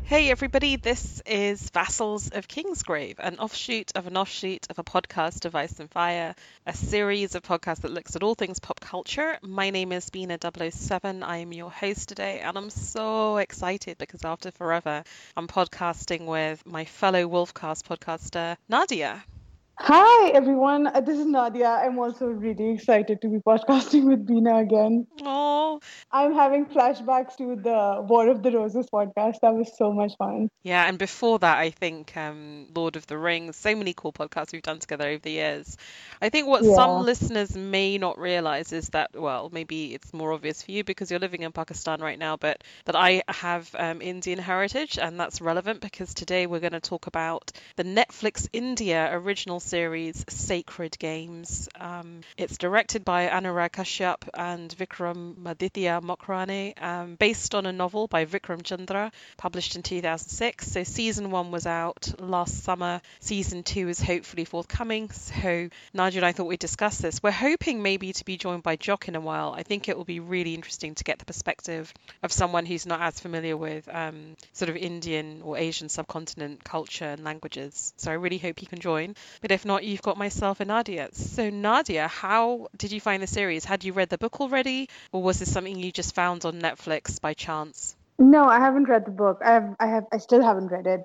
Hey everybody, this is Vassals of Kingsgrave, an offshoot of a podcast of Ice and Fire, a series of podcasts that looks at all things pop culture. My name is Bina007. I am your host today, and I'm so excited because after forever, I'm podcasting with my fellow Wolfcast podcaster, Nadia. Hi everyone, this is Nadia. I'm also really excited to be podcasting with Bina again. Oh, I'm having flashbacks to the War of the Roses podcast. That was so much fun. yeah, and before that, I think Lord of the Rings, so many cool podcasts we've done together over the years. I think what some Yeah. listeners may not realize is that, well, maybe it's more obvious for you because you're living in Pakistan right now, but that I have Indian heritage, and that's relevant because today we're going to talk about the Netflix India original series, Sacred Games. It's directed by Anurag Kashyap and Vikramaditya Mokrane, based on a novel by Vikram Chandra, published in 2006. So season 1 was out last summer. Season 2 is hopefully forthcoming. So Nadia and I thought we'd discuss this. We're hoping maybe to be joined by Jock in a while. I think it will be really interesting to get the perspective of someone who's not as familiar with sort of Indian or Asian subcontinent culture and languages. So I really hope he can join. But if not, you've got myself and Nadia. So Nadia, how did you find the series? Had you read the book already, or was this something you just found on Netflix by chance? No, I haven't read the book. I still haven't read it.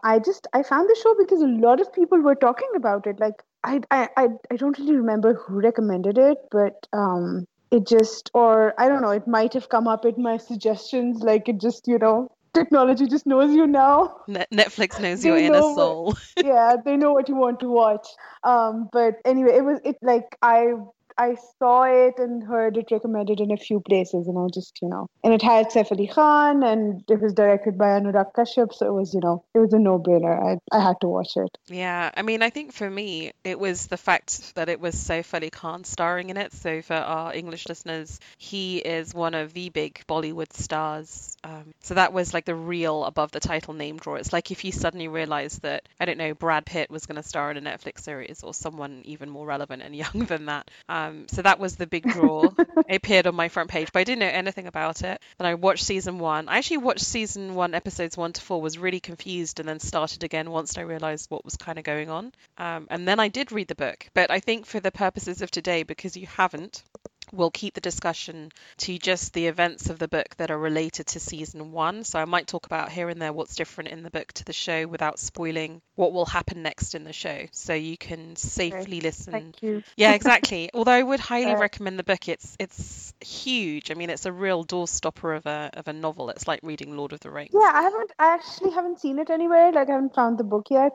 I found the show because a lot of people were talking about it. Like, I don't really remember who recommended it, but it just, or I don't know, it might have come up in my suggestions. Like, it just, technology just knows you now. Netflix knows your They inner know what, soul. yeah, they know what you want to watch. But anyway, it like I saw it and heard it recommended in a few places, and I just, and it had Saif Ali Khan, and it was directed by Anurag Kashyap, so it was, it was a no-brainer. I had to watch it. Yeah, I mean, I think for me, it was the fact that it was Saif Ali Khan starring in it. So for our English listeners, he is one of the big Bollywood stars. So that was like the real above the title name draw. It's like if you suddenly realized that, I don't know, Brad Pitt was going to star in a Netflix series or someone even more relevant and young than that. So that was the big draw. It appeared on my front page, but I didn't know anything about it. Then I watched season 1. I actually watched season 1, episodes 1 to 4, was really confused, and then started again once I realized what was kind of going on. And then I did read the book. But I think for the purposes of today, because you haven't, we'll keep the discussion to just the events of the book that are related to season 1. So I might talk about here and there what's different in the book to the show without spoiling what will happen next in the show. So you can Okay. safely listen. Thank you. Yeah, exactly. Although I would highly Uh, recommend the book. It's huge. I mean, it's a real doorstopper of a novel. It's like reading Lord of the Rings. yeah, I actually haven't seen it anywhere. Like, I haven't found the book yet.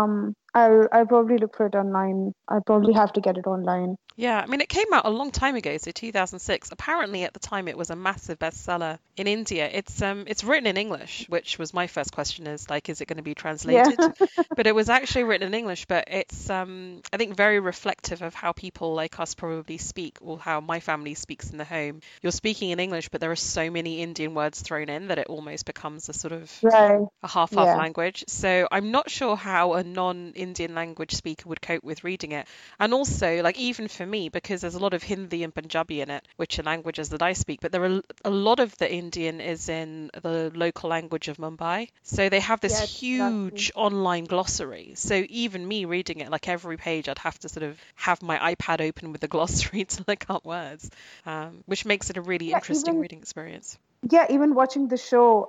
I'll probably look for it online. I'll probably have to get it online. Yeah, I mean, it came out a long time ago, so 2006. Apparently, at the time, it was a massive bestseller in India. It's written in English, which was my first question: is it going to be Yeah. translated? But it was actually written in English. But it's I think very reflective of how people like us probably speak, or how my family speaks in the home. You're speaking in English, but there are so many Indian words thrown in that it almost becomes a sort of Right. a half-half Yeah. language. So I'm not sure how a non-Indian language speaker would cope with reading it. And also, like, even for me, because there's a lot of Hindi and Punjabi in it, which are languages that I speak, but there are a lot of the Indian is in the local language of Mumbai. So they have this Yeah, exactly. huge online glossary. So even me reading it, like every page, I'd have to sort of have my iPad open with the glossary to look up words, which makes it a really Yeah, interesting even reading experience. even watching the show,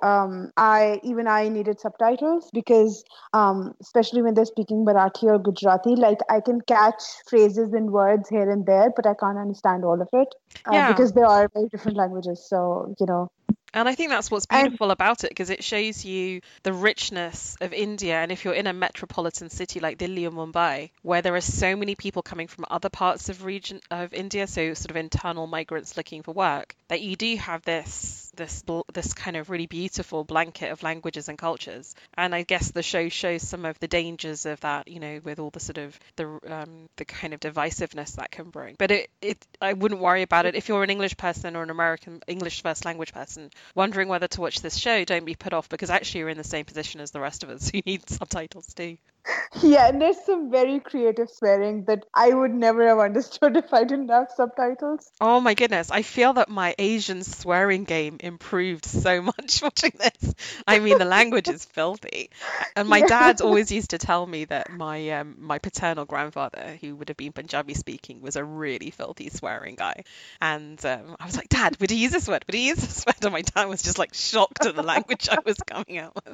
I needed subtitles because especially when they're speaking Marathi or Gujarati, like I can catch phrases and words here and there, but I can't understand all of it Yeah. because they are very different languages. So, And I think that's what's and beautiful about it because it shows you the richness of India. And if you're in a metropolitan city like Delhi or Mumbai, where there are so many people coming from other parts of region of India, so sort of internal migrants looking for work, that you do have this kind of really beautiful blanket of languages and cultures. And I guess the show shows some of the dangers of that, with all the sort of the kind of divisiveness that can bring. But I wouldn't worry about it if you're an English person or an American English first language person wondering whether to watch this show. Don't be put off because actually you're in the same position as the rest of us who need subtitles too. Yeah, and there's some very creative swearing that I would never have understood if I didn't have subtitles. Oh my goodness, I feel that my Asian swearing game improved so much watching this. I mean, the language is filthy. And my Yeah. dad always used to tell me that my paternal grandfather, who would have been Punjabi speaking, was a really filthy swearing guy. And I was like, Dad, would he use this word? Would he use this word? And my dad was just like shocked at the language I was coming out with.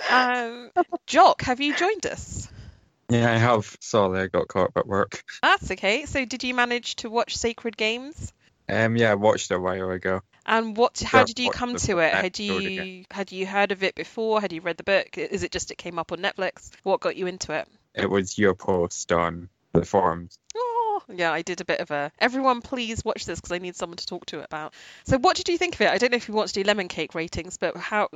Um, Jock, have you joined us? Yeah, I have. Sorry, I got caught up at work. That's okay. So did you manage to watch Sacred Games? Yeah, I watched it a while ago. And how Yeah, did you watched come the to first it? episode again. Had you heard of it before? Had you read the book? Is it just it came up on Netflix? What got you into it? It was your post on the forums. Oh, yeah, I did a bit of a everyone please watch this because I need someone to talk to it about. So what did you think of it? I don't know if you want to do lemon cake ratings, but how,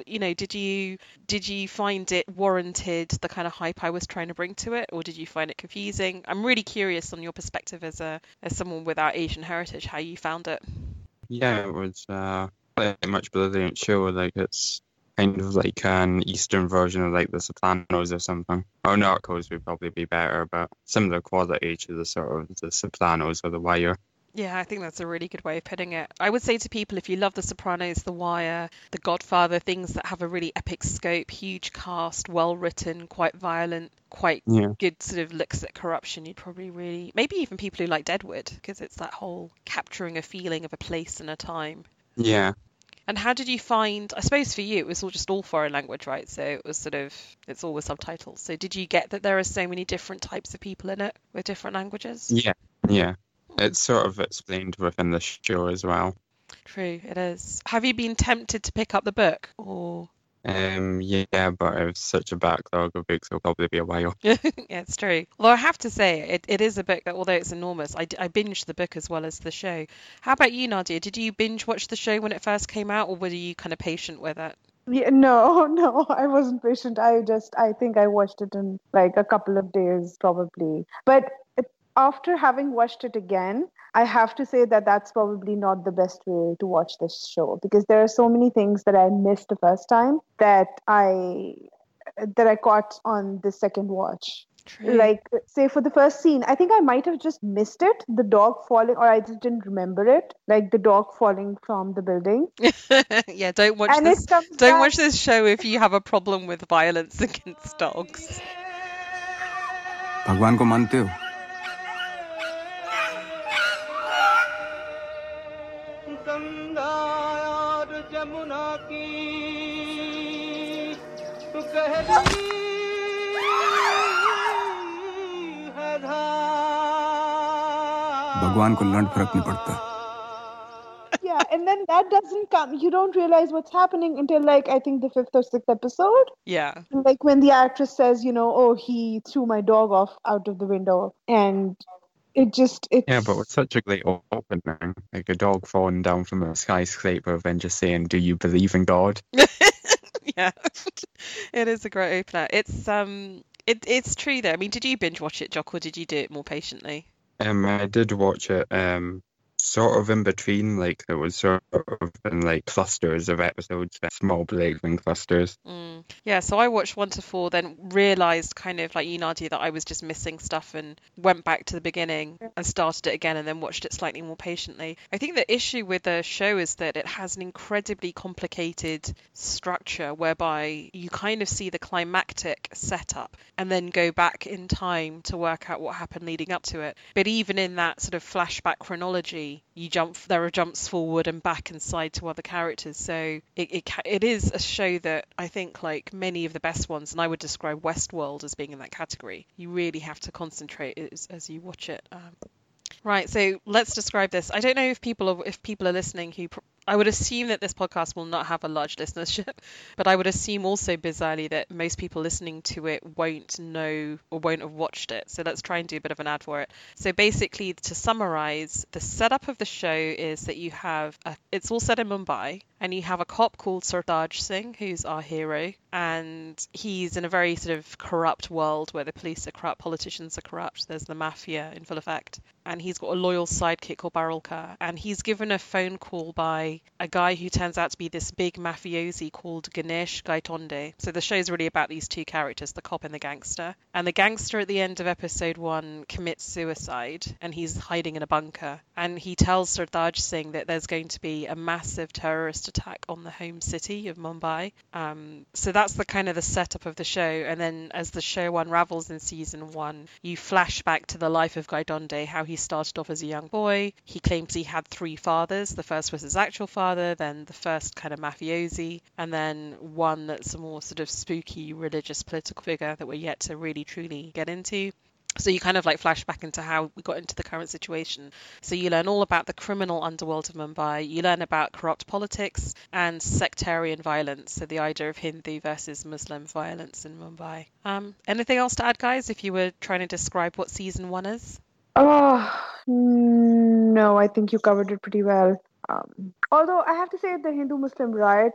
did you find it warranted the kind of hype I was trying to bring to it, or did you find it confusing? I'm really curious on your perspective as someone without Asian heritage, how you found it. Yeah, it was pretty much brilliant show. Like it's kind of like an Eastern version of like The Sopranos or something. Or Narcos would probably be better, but similar quality to the sort of The Sopranos or The Wire. Yeah, I think that's a really good way of putting it. I would say to people, if you love The Sopranos, The Wire, The Godfather, things that have a really epic scope, huge cast, well written, quite violent, quite Yeah, good sort of looks at corruption, you'd probably really, maybe even people who like Deadwood, because it's that whole capturing a feeling of a place and a time. yeah. And how did you find, I suppose for you, it was all foreign language, right? So it was it's all with subtitles. So did you get that there are so many different types of people in it with different languages? Yeah, yeah. It's sort of explained within the show as well. True, it is. Have you been tempted to pick up the book or? Yeah, but it was such a backlog of books, it'll probably be a while. Yeah, it's true. Although I have to say, it is a book that, although it's enormous, I binged the book as well as the show. How about you, Nadia? Did you binge watch the show when it first came out, or were you kind of patient with it? Yeah, no, no, I wasn't patient. I think I watched it in like a couple of days, probably. But after having watched it again, I have to say that that's probably not the best way to watch this show because there are so many things that I missed the first time that I caught on the second watch. True. Like, say for the first scene, I think I might have just missed it, the dog falling, or I just didn't remember it, like the dog falling from the building. Yeah, don't watch And this. it comes Don't back. watch this show if you have a problem with violence against dogs. भगवान को मानते हो? गंगा और जमुना की तू कह रही है धार भगवान को लंड फर्क नहीं पड़ता. Yeah, and then that doesn't come. You don't realize what's happening until, like, I think the fifth or sixth episode. Yeah. Like when the actress says, oh, he threw my dog off out of the window, and it's Yeah, but with such a great opening, like a dog falling down from a skyscraper, then just saying, "Do you believe in God?" Yeah. It is a great opener. It's true though. I mean, did you binge watch it, Jock, or did you do it more patiently? I did watch it, sort of in between, like it was sort of in like clusters of episodes, small breaks in clusters. Yeah, so I watched 1 to 4, then realised kind of like you, Nadia, that I was just missing stuff and went back to the beginning and started it again and then watched it slightly more patiently. I think the issue with the show is that it has an incredibly complicated structure whereby you kind of see the climactic setup and then go back in time to work out what happened leading up to it. But even in that sort of flashback chronology, there are jumps forward and back and side to other characters. So it is a show that I think, like many of the best ones, and I would describe Westworld as being in that category, you really have to concentrate as you watch it. Right, so let's describe this. I don't know if people are listening who I would assume that this podcast will not have a large listenership, but I would assume also bizarrely that most people listening to it won't know or won't have watched it. So let's try and do a bit of an ad for it. So basically, to summarize, the setup of the show is that it's all set in Mumbai, and you have a cop called Sartaj Singh, who's our hero, and he's in a very sort of corrupt world where the police are corrupt, politicians are corrupt, there's the mafia in full effect, and he's got a loyal sidekick called Barulka, and he's given a phone call by by a guy who turns out to be this big mafiosi called Ganesh Gaitonde. So the show's really about these two characters, the cop and the gangster. And the gangster at the end of episode 1 commits suicide, and he's hiding in a bunker. And he tells Sardar Singh that there's going to be a massive terrorist attack on the home city of Mumbai. So that's the kind of the setup of the show. And then as the show unravels in season 1, you flash back to the life of Gaitonde, how he started off as a young boy. He claims he had 3 fathers. The first was his actual father, then the first kind of mafiosi, and then one that's a more sort of spooky religious political figure that we're yet to really truly get into. So you kind of like flash back into how we got into the current situation. So you learn all about the criminal underworld of Mumbai. You learn about corrupt politics and sectarian violence. So the idea of Hindu versus Muslim violence in Mumbai. Anything else to add, guys, if you were trying to describe what season 1 is? Oh, no, I think you covered it pretty well. Although I have to say the Hindu-Muslim riots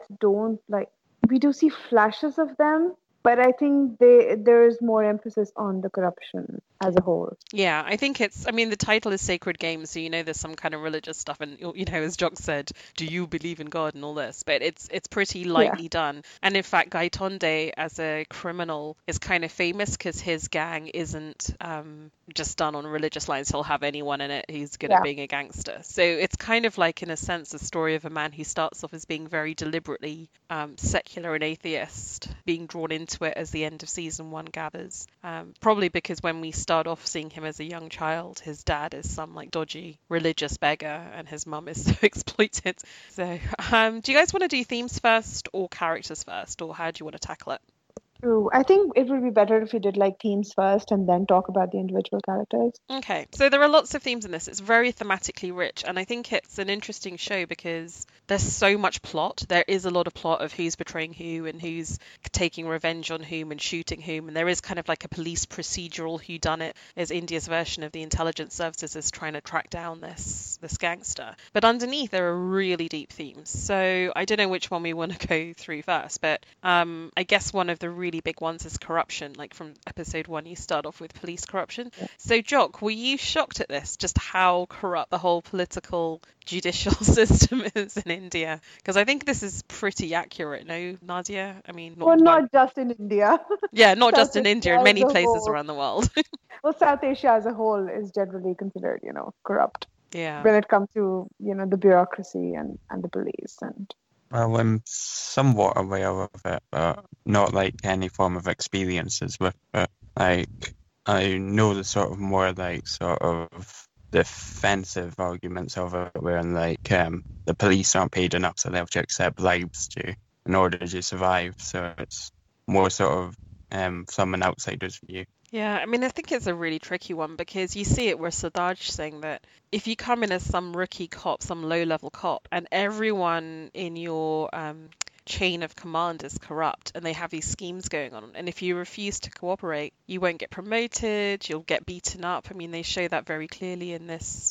we do see flashes of them, but I think there is more emphasis on the corruption as a whole. Yeah, I think the title is Sacred Games, so there's some kind of religious stuff, and as Jock said, do you believe in God and all this? But it's pretty lightly done. And in fact, Gaitonde as a criminal is kind of famous because his gang isn't just done on religious lines. He'll have anyone in it who's good at being a gangster. So it's kind of like, in a sense, the story of a man who starts off as being very deliberately secular and atheist, being drawn into it as the end of season 1 gathers. Probably because when we start off seeing him as a young child, his dad is some like dodgy religious beggar and his mum is so exploited. So do you guys want to do themes first or characters first, or how do you want to tackle it? True. I think it would be better if you did like themes first and then talk about the individual characters. Okay, so there are lots of themes in this. It's very thematically rich, and I think it's an interesting show because there's so much plot. There is a lot of plot of who's betraying who and who's taking revenge on whom and shooting whom, and there is kind of like a police procedural whodunit, as India's version of the intelligence services is trying to track down this gangster. But underneath there are really deep themes. So I don't know which one we want to go through first, but I guess one of the really big ones is corruption. Like from episode 1 you start off with police corruption. So Jock, were you shocked at this, just how corrupt the whole political judicial system is in India? Because I think this is pretty accurate, no, Nadia? I mean, not just in India. Yeah, not just in South India, Asia in many as a places whole. around the world. Well, South Asia as a whole is generally considered, corrupt. Yeah. When it comes to, the bureaucracy and the police and. Well, I'm somewhat aware of it, but not like any form of experiences with it. Like, I know the sort of more like sort of defensive arguments of it, where like the police aren't paid enough, so they have to accept bribes in order to survive. So it's more sort of from an outsider's view. Yeah, I think it's a really tricky one because you see it where Sardaj saying that if you come in as some rookie cop, some low-level cop, and everyone in your chain of command is corrupt and they have these schemes going on, and if you refuse to cooperate, you won't get promoted, you'll get beaten up. They show that very clearly in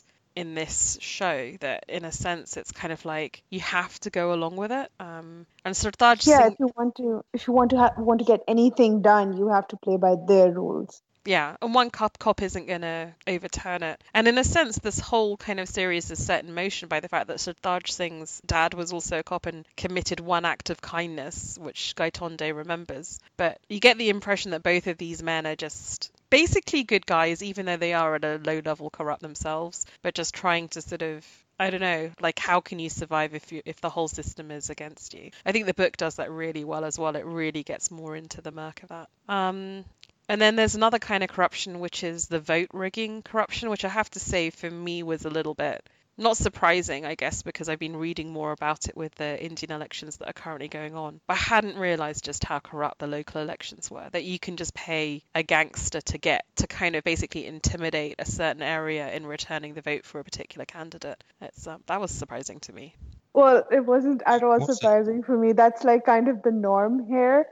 this show, that in a sense it's kind of like you have to go along with it. And Sardaj Singh, if you want to get anything done, you have to play by their rules. Yeah, and one cop isn't going to overturn it. And in a sense, this whole kind of series is set in motion by the fact that Sardaj Singh's dad was also a cop and committed one act of kindness, which Gaitonde remembers. But you get the impression that both of these men are just basically good guys, even though they are at a low level corrupt themselves, but just trying to sort of, I don't know, like how can you survive if the whole system is against you? I think the book does that really well as well. It really gets more into the murk of that. And then there's another kind of corruption, which is the vote rigging corruption, which I have to say for me was a little bit not surprising, I guess, because I've been reading more about it with the Indian elections that are currently going on. But I hadn't realised just how corrupt the local elections were, that you can just pay a gangster to kind of basically intimidate a certain area in returning the vote for a particular candidate. That was surprising to me. Well, it wasn't at all surprising for me. That's like kind of the norm here.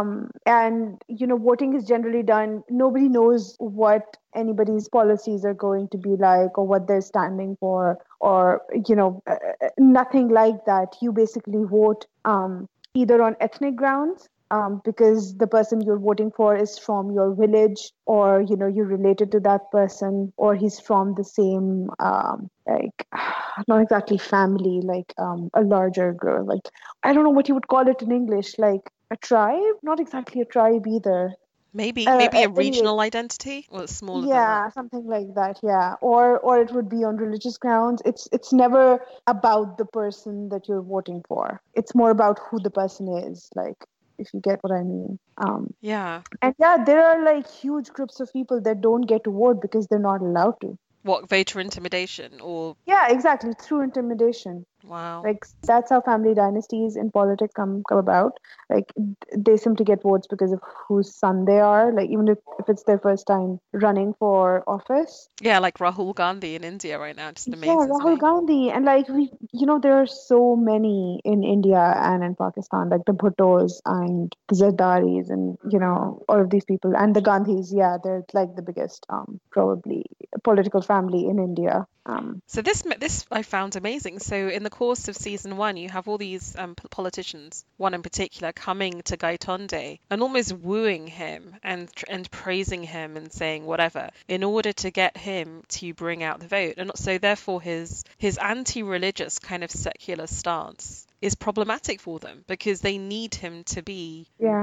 And, voting is generally done. Nobody knows what anybody's policies are going to be like or what they're standing for or, nothing like that. You basically vote either on ethnic grounds because the person you're voting for is from your village, or you're related to that person, or he's from the same like not exactly family, like a larger group. Like, I don't know what you would call it in English, like a tribe, not exactly a tribe either. Maybe a Anyway, regional identity, or it's smaller than that. yeah, something like that. Yeah, or it would be on religious grounds. It's never about the person that you're voting for. It's more about who the person is. Like, if you get what I mean. Yeah. And yeah, there are like huge groups of people that don't get to vote because they're not allowed to. What, voter intimidation or Yeah, exactly, through intimidation. wow. Like, that's how family dynasties in politics come about. Like, they simply get votes because of whose son they are. Like, even if it's their first time running for office. Yeah, like Rahul Gandhi in India right now, just Yeah, amazes Rahul me. Gandhi. And like, there are so many in India and in Pakistan, like the Bhuttos and the Zardaris and, all of these people. And the Gandhis, yeah, they're like the biggest, probably political family in India. So this I found amazing. So in the course of season 1, you have all these politicians, one in particular, coming to Gaitonde and almost wooing him and praising him and saying whatever in order to get him to bring out the vote. And so therefore his anti-religious kind of secular stance is problematic for them because they need him to be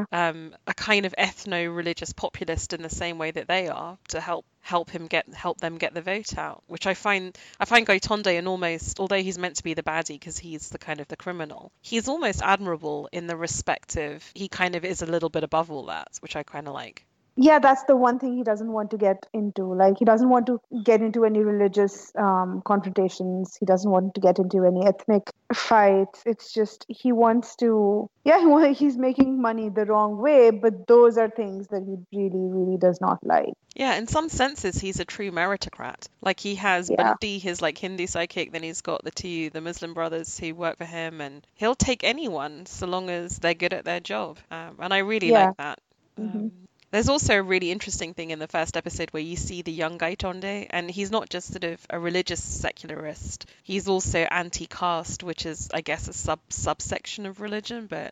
a kind of ethno-religious populist in the same way that they are to help them get the vote out, which I find Gaitonde, and almost, although he's meant to be the baddie because he's the kind of the criminal, he's almost admirable in the respect of he kind of is a little bit above all that, which I kind of like. Yeah, that's the one thing he doesn't want to get into. Like, he doesn't want to get into any religious confrontations. He doesn't want to get into any ethnic fights. It's just he wants to. Yeah, he's making money the wrong way, but those are things that he really, really does not like. Yeah, in some senses, he's a true meritocrat. Like, he has Bunty, his like Hindu sidekick, then he's got the Muslim brothers who work for him, and he'll take anyone so long as they're good at their job. And I really like that. Mm-hmm. There's also a really interesting thing in the first episode where you see the young Gaitonde, and he's not just sort of a religious secularist. He's also anti-caste, which is, I guess, a subsection of religion. But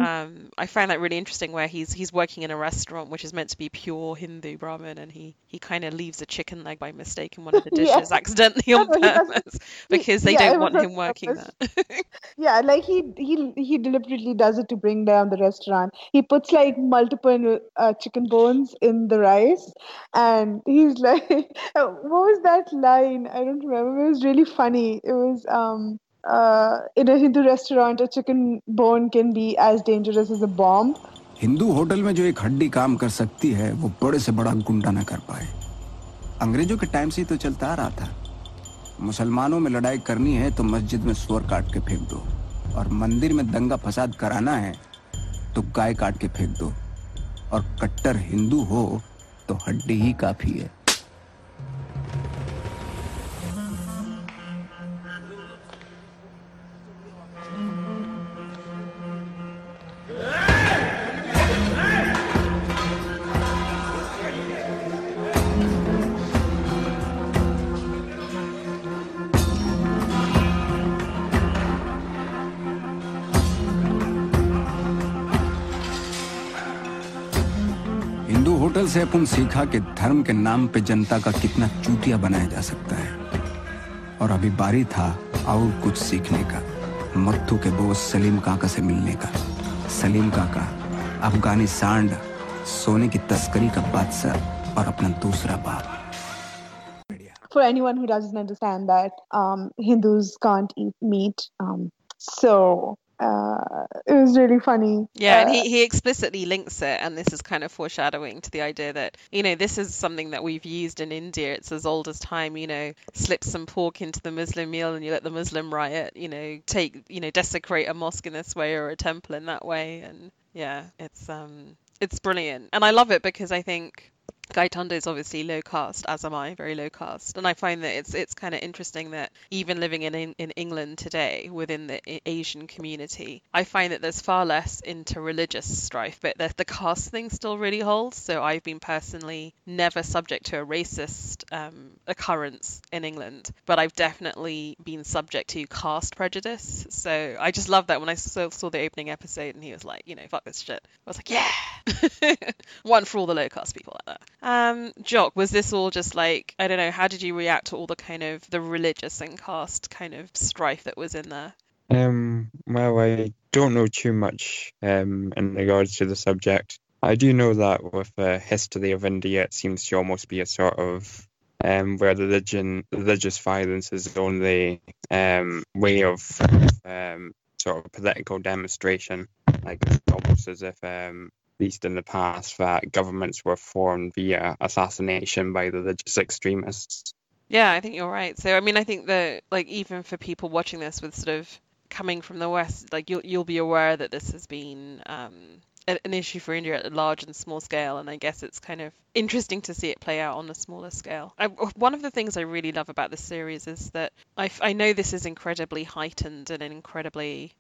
I find that really interesting, where he's working in a restaurant which is meant to be pure Hindu Brahmin, and he kind of leaves a chicken leg by mistake in one of the dishes accidentally on purpose because they don't want him working there. Yeah, like he deliberately does it to bring down the restaurant. He puts like multiple chicken bones in the rice, and he's like, what was that line? I don't remember. It was really funny. It was in a Hindu restaurant, a chicken bone can be as dangerous as a bomb. Hindu hotel में जो एक हड्डी काम कर सकती है वो बड़े से बड़ा गुंडा न कर पाए. अंग्रेजों के टाइम से ही तो चलता आ रहा था. मुसलमानों में लड़ाई करनी है तो मस्जिद में सुअर काट के फेंक दो, और मंदिर में दंगा फसाद कराना है तो गाय काट के फेंक दो, और कट्टर हिंदू हो तो हड्डी ही काफी है. होटल से अपन सीखा कि धर्म के नाम पे जनता का कितना चूतिया बनाया जा सकता है, और अभी बारी था और कुछ सीखने का. मत्थू के बोस सलीम काका से मिलने का. सलीम काका अफगानी सांड, सोने की तस्करी का बादशाह और अपना दूसरा बाप. For anyone who doesn't understand that, Hindus can't eat meat, so it was really funny. Yeah, and he explicitly links it, and this is kind of foreshadowing to the idea that, this is something that we've used in India. It's as old as time, slip some pork into the Muslim meal and you let the Muslim riot, desecrate a mosque in this way or a temple in that way. And yeah, it's brilliant. And I love it because I think Gaitonde is obviously low caste, as am I, very low caste, and I find that it's kind of interesting that even living in England today, within the Asian community, I find that there's far less interreligious strife, but the caste thing still really holds. So I've been personally never subject to a racist occurrence in England, but I've definitely been subject to caste prejudice. So I just love that when I saw the opening episode and he was like, fuck this shit. I was like, yeah, one for all the low caste people like that. Jock, was this all just like, I don't know, how did you react to all the kind of the religious and caste kind of strife that was in there? Well, I don't know too much in regards to the subject. I do know that with the history of India, it seems to almost be a sort of where religious violence is the only way of sort of political demonstration. Like, it's almost as if at least in the past, that governments were formed via assassination by religious extremists. Yeah, I think you're right. So, I mean, I think that, like, even for people watching this with sort of coming from the West, like, you'll be aware that this has been an issue for India at a large and small scale, and I guess it's kind of interesting to see it play out on a smaller scale. One of the things I really love about this series is that I know this is incredibly heightened and incredibly,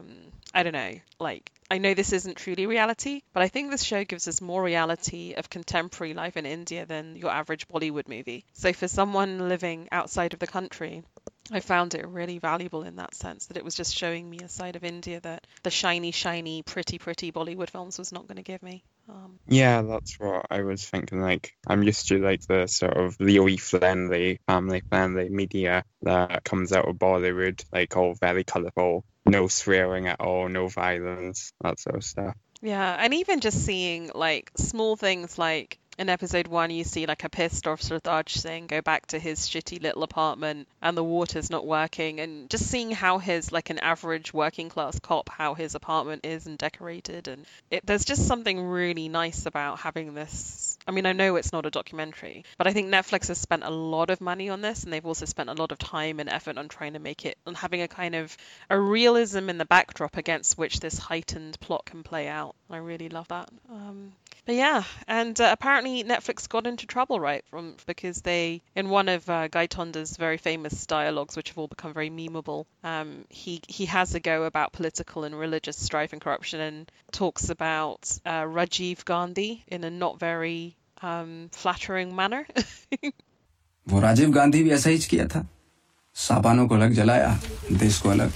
I don't know, like, I know this isn't truly reality, but I think this show gives us more reality of contemporary life in India than your average Bollywood movie. So for someone living outside of the country, I found it really valuable in that sense, that it was just showing me a side of India that the shiny, pretty Bollywood films was not going to give me. Yeah, that's what I was thinking. Like, I'm used to like the sort of really friendly, family-friendly media that comes out of Bollywood, like all very colourful, no swearing at all, no violence, that sort of stuff. Yeah, and even just seeing like small things like in episode 1 you see like a pissed off Sardaj saying go back to his shitty little apartment and the water's not working, and just seeing how his, like an average working class cop, how his apartment is and decorated, and there's just something really nice about having this. I mean, I know it's not a documentary, but I think Netflix has spent a lot of money on this, and they've also spent a lot of time and effort on trying to make it, and having a kind of a realism in the backdrop against which this heightened plot can play out. I really love that. But yeah, and apparently Netflix got into trouble, right, because they, in one of Gaitonde's very famous dialogues, which have all become very memeable, he has a go about political and religious strife and corruption, and talks about Rajiv Gandhi in a not very flattering manner. वो राजीव गांधी भी ऐसा ही किया था, साबानों को अलग जलाया, देश को अलग।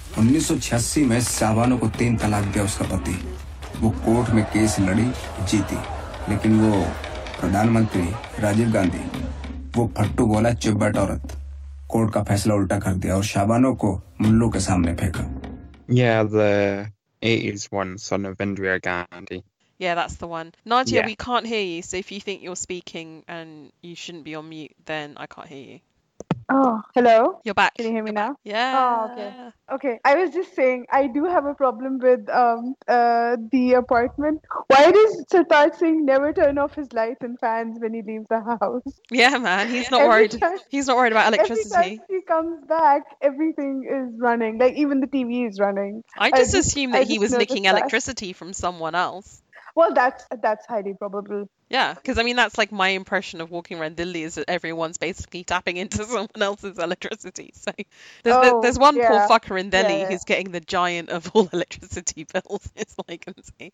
1986 में साबानों को 3 तलाक दिया उसका पति। वो कोर्ट में केस लड़ी, जीती, लेकिन वो प्रधानमंत्री राजीव गांधी, वो फट्टू बोला चुप बैठ औरत, कोर्ट का फैसला उल्टा कर दिया और शाबानों को मुल्लों के सामने फेंका। Yeah, the 80s one, son of Indira Gandhi. Yeah, that's the one. Nadia, Yeah. we can't hear you, so if you think you're speaking and you shouldn't be on mute, then I can't hear you. Oh, hello. You're back. Can you hear me now? Yeah. Oh, okay. Okay. I was just saying, I do have a problem with the apartment. Why does Sartaj Singh never turn off his lights and fans when he leaves the house? Yeah, man. He's not Every worried. time- He's not worried about Every electricity. time he comes back, everything is running. Like, even the TV is running. I just assumed I that he just was noticed nicking that. electricity from someone else. Well, that's highly probable. Yeah, because I mean that's like my impression of walking around Delhi is that everyone's basically tapping into someone else's electricity. So there's one poor yeah. fucker in Delhi Yeah. who's getting the giant of all electricity bills. It's all I can say.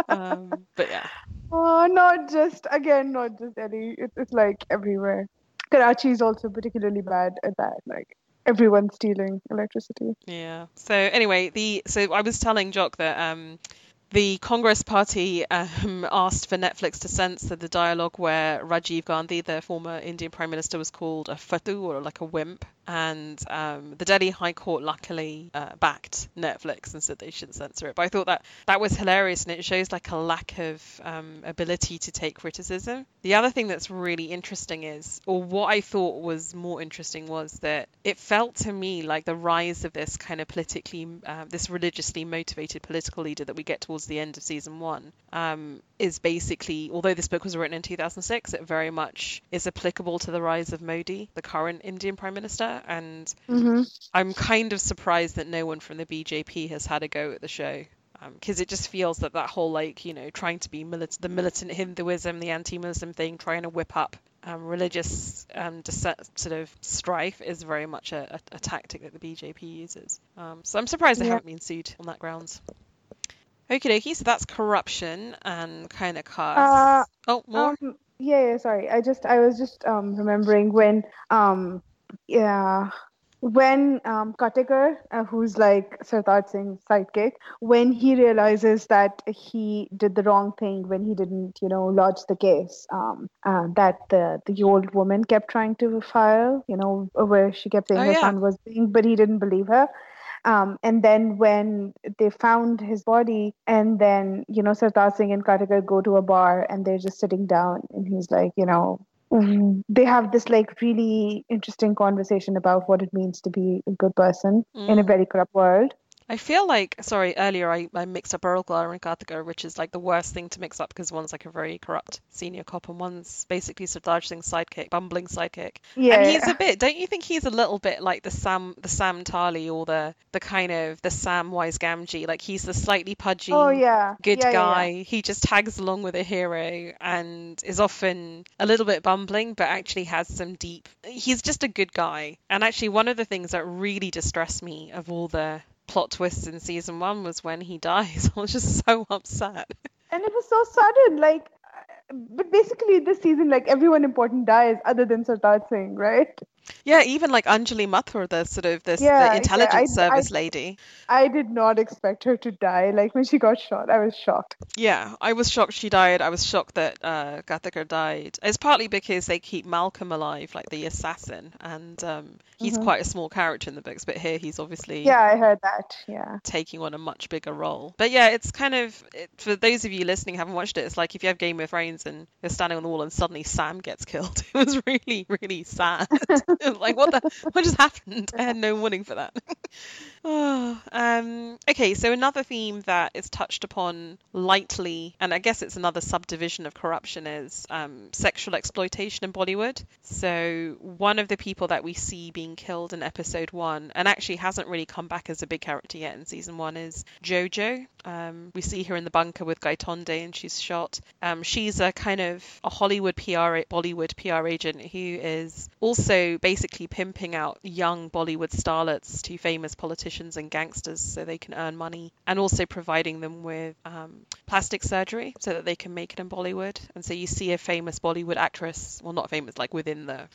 But yeah, Oh, not just Delhi. It's like everywhere. Karachi is also particularly bad at that. Like, everyone's stealing electricity. yeah. So anyway, so I was telling Jock that the Congress Party asked for Netflix to censor the dialogue where Rajiv Gandhi, the former Indian Prime Minister, was called a fatu, or like a wimp. And the Delhi High Court luckily backed Netflix and said they shouldn't censor it. But I thought that was hilarious, and it shows like a lack of ability to take criticism. The other thing that's really interesting is, or what I thought was more interesting, was that it felt to me like the rise of this kind of politically, this religiously motivated political leader that we get towards the end of season 1 is basically, although this book was written in 2006, it very much is applicable to the rise of Modi, the current Indian Prime Minister. And I'm kind of surprised that no one from the BJP has had a go at the show. because it just feels that whole like trying to be the militant Hinduism, the anti-Muslim thing, trying to whip up religious sort of strife is very much a tactic that the BJP uses. So I'm surprised they haven't been sued on that grounds. Okie dokie, so that's corruption and kind of cast. More? Sorry. I was just remembering when Katekar, who's like Sartaj Singh's sidekick, when he realizes that he did the wrong thing when he didn't, lodge the case that the old woman kept trying to file, where she kept saying her son was being, but he didn't believe her. And then when they found his body, and then, Sartaj Singh and Katekar go to a bar and they're just sitting down, and he's like, they have this like really interesting conversation about what it means to be a good person in a very corrupt world. I feel like, earlier I mixed up Urgla and Kathika, which is like the worst thing to mix up because one's like a very corrupt senior cop and one's basically Sartaj Singh's sidekick, bumbling sidekick. Yeah. And he's a bit, don't you think he's a little bit like the Sam Tali or the kind of the Samwise Gamgee? Like he's the slightly pudgy, good guy. Yeah. He just tags along with a hero and is often a little bit bumbling, but actually has some deep, he's just a good guy. And actually one of the things that really distressed me of all the plot twists in season 1 was when he dies. I was just so upset. And it was so sudden, like, but basically this season, like, everyone important dies other than Sartaj Singh, right? Yeah, even like Anjali Mathur, the intelligence service lady. I did not expect her to die. Like when she got shot, I was shocked. Yeah, I was shocked she died. I was shocked that Gathakar died. It's partly because they keep Malcolm alive, like the assassin, and he's quite a small character in the books, but here he's obviously I heard that. Yeah, taking on a much bigger role. But yeah, it's kind of for those of you listening who haven't watched it, it's like if you have Game of Thrones and you're standing on the wall and suddenly Sam gets killed. It was really, really sad. Like what just happened? I had no warning for that. Okay, so another theme that is touched upon lightly, and I guess it's another subdivision of corruption, is sexual exploitation in Bollywood. So one of the people that we see being killed in episode 1, and actually hasn't really come back as a big character yet in season 1, is Jojo. We see her in the bunker with Gaitonde and she's shot. She's a kind of a Bollywood PR agent who is also basically pimping out young Bollywood starlets to famous politicians and gangsters so they can earn money, and also providing them with plastic surgery so that they can make it in Bollywood. And so you see a famous Bollywood actress, well, not famous, like within the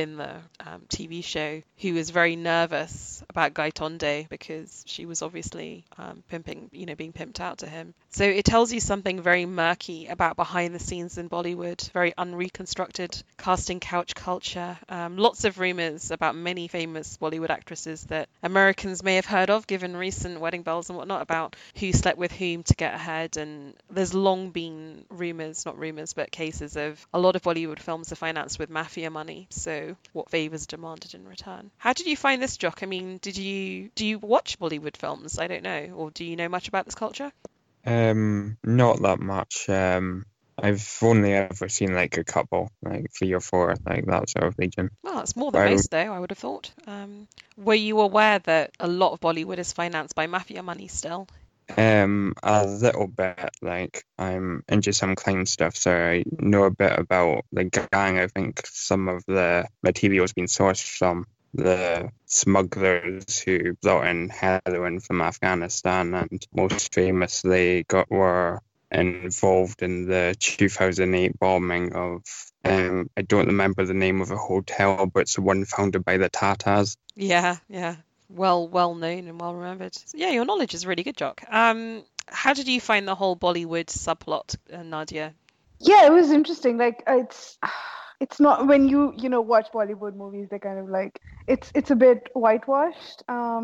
TV show, who is very nervous about Gaitonde because she was obviously being pimped out to him. So it tells you something very murky about behind the scenes in Bollywood, very unreconstructed casting couch culture. Lots of rumors about many famous Bollywood actresses that Americans may have heard of, given recent wedding bells and whatnot, about who slept with whom to get ahead. And there's long been cases of a lot of Bollywood films are financed with mafia money. So what favors demanded in return? How did you find this, Jock? I mean, do you watch Bollywood films? I don't know. Or do you know much about this culture? Not that much. I've only ever seen like a couple, like 3 or 4, like that sort of region. Well, it's more than most, though, I would have thought. Were you aware that a lot of Bollywood is financed by mafia money still? A little bit. Like I'm into some crime stuff, so I know a bit about the gang. I think some of the material's been sourced from the smugglers who brought in heroin from Afghanistan, and most famously were involved in the 2008 bombing of I don't remember the name of a hotel, but it's the one founded by the Tatars. Yeah. Well known and well remembered. So, yeah, your knowledge is really good, Jock. How did you find the whole Bollywood subplot, Nadia? Yeah, it was interesting. Like it's not, when you watch Bollywood movies, they're kind of like it's a bit whitewashed.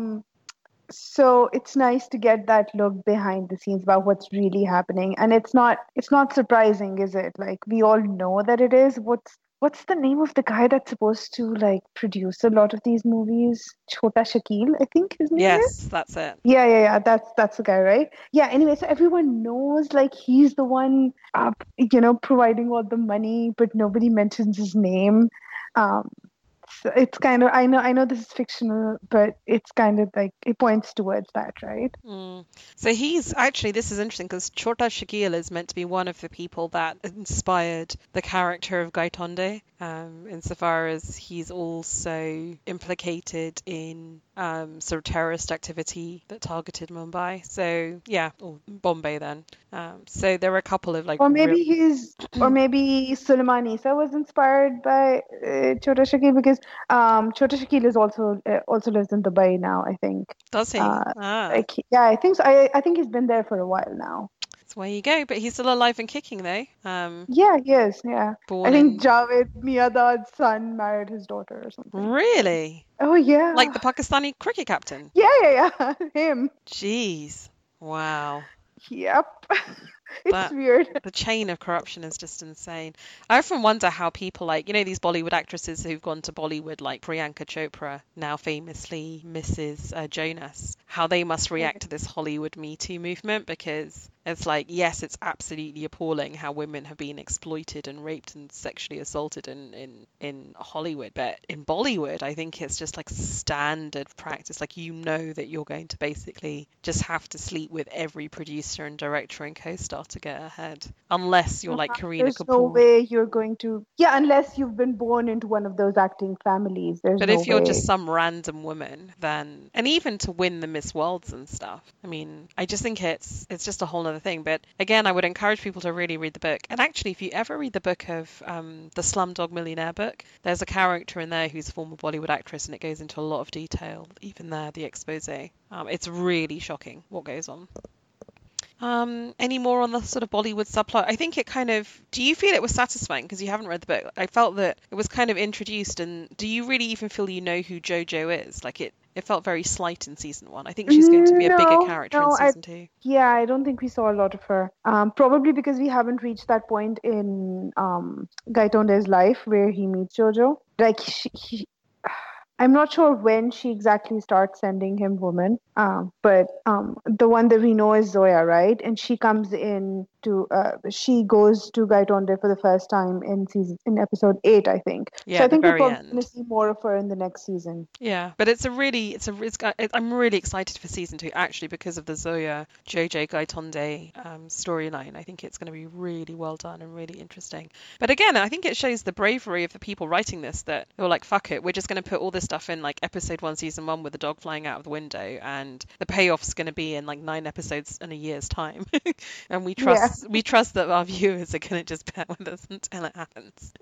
So it's nice to get that look behind the scenes about what's really happening, and it's not surprising, is it? Like we all know that it is. What's the name of the guy that's supposed to like produce a lot of these movies? Chota Shakil, I think his name is. Yes, that's it. Yeah. That's the guy, right? Yeah. Anyway, so everyone knows like he's the one, providing all the money, but nobody mentions his name. it's kind of, I know this is fictional, but it's kind of like it points towards that, right? So he's actually, this is interesting because Chota Shakil is meant to be one of the people that inspired the character of Gaitonde, insofar as he's also implicated in sort of terrorist activity that targeted Mumbai. So yeah, or Bombay then. So there were a couple of like Or maybe Sulaiman Isa was inspired by Chota Shakil, because Chota Shakil is also lives in Dubai now, I think. Does he? Yeah, I think so. I think he's been there for a while now. That's where you go. But he's still alive and kicking though. Yeah, he is. Yeah, Born I think in... Javed Miadad's son married his daughter or something. Really? Oh yeah. Like the Pakistani cricket captain? Yeah. Him. Jeez. Wow. Yep. It's weird. The chain of corruption is just insane. I often wonder how people like, these Bollywood actresses who've gone to Bollywood, like Priyanka Chopra, now famously Mrs. Jonas, how they must react to this Hollywood Me Too movement, because it's like, yes, it's absolutely appalling how women have been exploited and raped and sexually assaulted in Hollywood. But in Bollywood, I think it's just like standard practice. Like, that you're going to basically just have to sleep with every producer and director and co-star to get ahead. Unless you're like Kareena There's Kapoor. no way you're going to... Yeah, unless you've been born into one of those acting families. But if you're just some random woman, then... And even to win the Miss Worlds and stuff. I mean, I just think it's just a whole other thing. But again, I would encourage people to really read the book. And actually, if you ever read the book of the Slumdog Millionaire book, there's a character in there who's a former Bollywood actress, and it goes into a lot of detail, even there, the expose. It's really shocking what goes on. Any more on the sort of Bollywood subplot? I think it kind of... Do you feel it was satisfying? Because you haven't read the book. I felt that it was kind of introduced, and do you really even feel you know who Jojo is? Like, it felt very slight in season 1. I think she's going to be a bigger character in season 2. Yeah, I don't think we saw a lot of her. Probably because we haven't reached that point in Gaitonde's life where he meets Jojo. Like, I'm not sure when she exactly starts sending him women, but the one that we know is Zoya, right? And she comes in she goes to Gaitonde for the first time in episode 8, I think. Yeah, so I think we're probably going to see more of her in the next season. Yeah, but I'm really excited for season 2 actually, because of the Zoya JJ Gaitonde storyline. I think it's going to be really well done and really interesting. But again, I think it shows the bravery of the people writing this, that they were like, fuck it, we're just going to put all this stuff in like episode 1 season 1 with the dog flying out of the window, and the payoff's going to be in like 9 episodes in a year's time. And we trust that our viewers are going to just bear with us until it happens.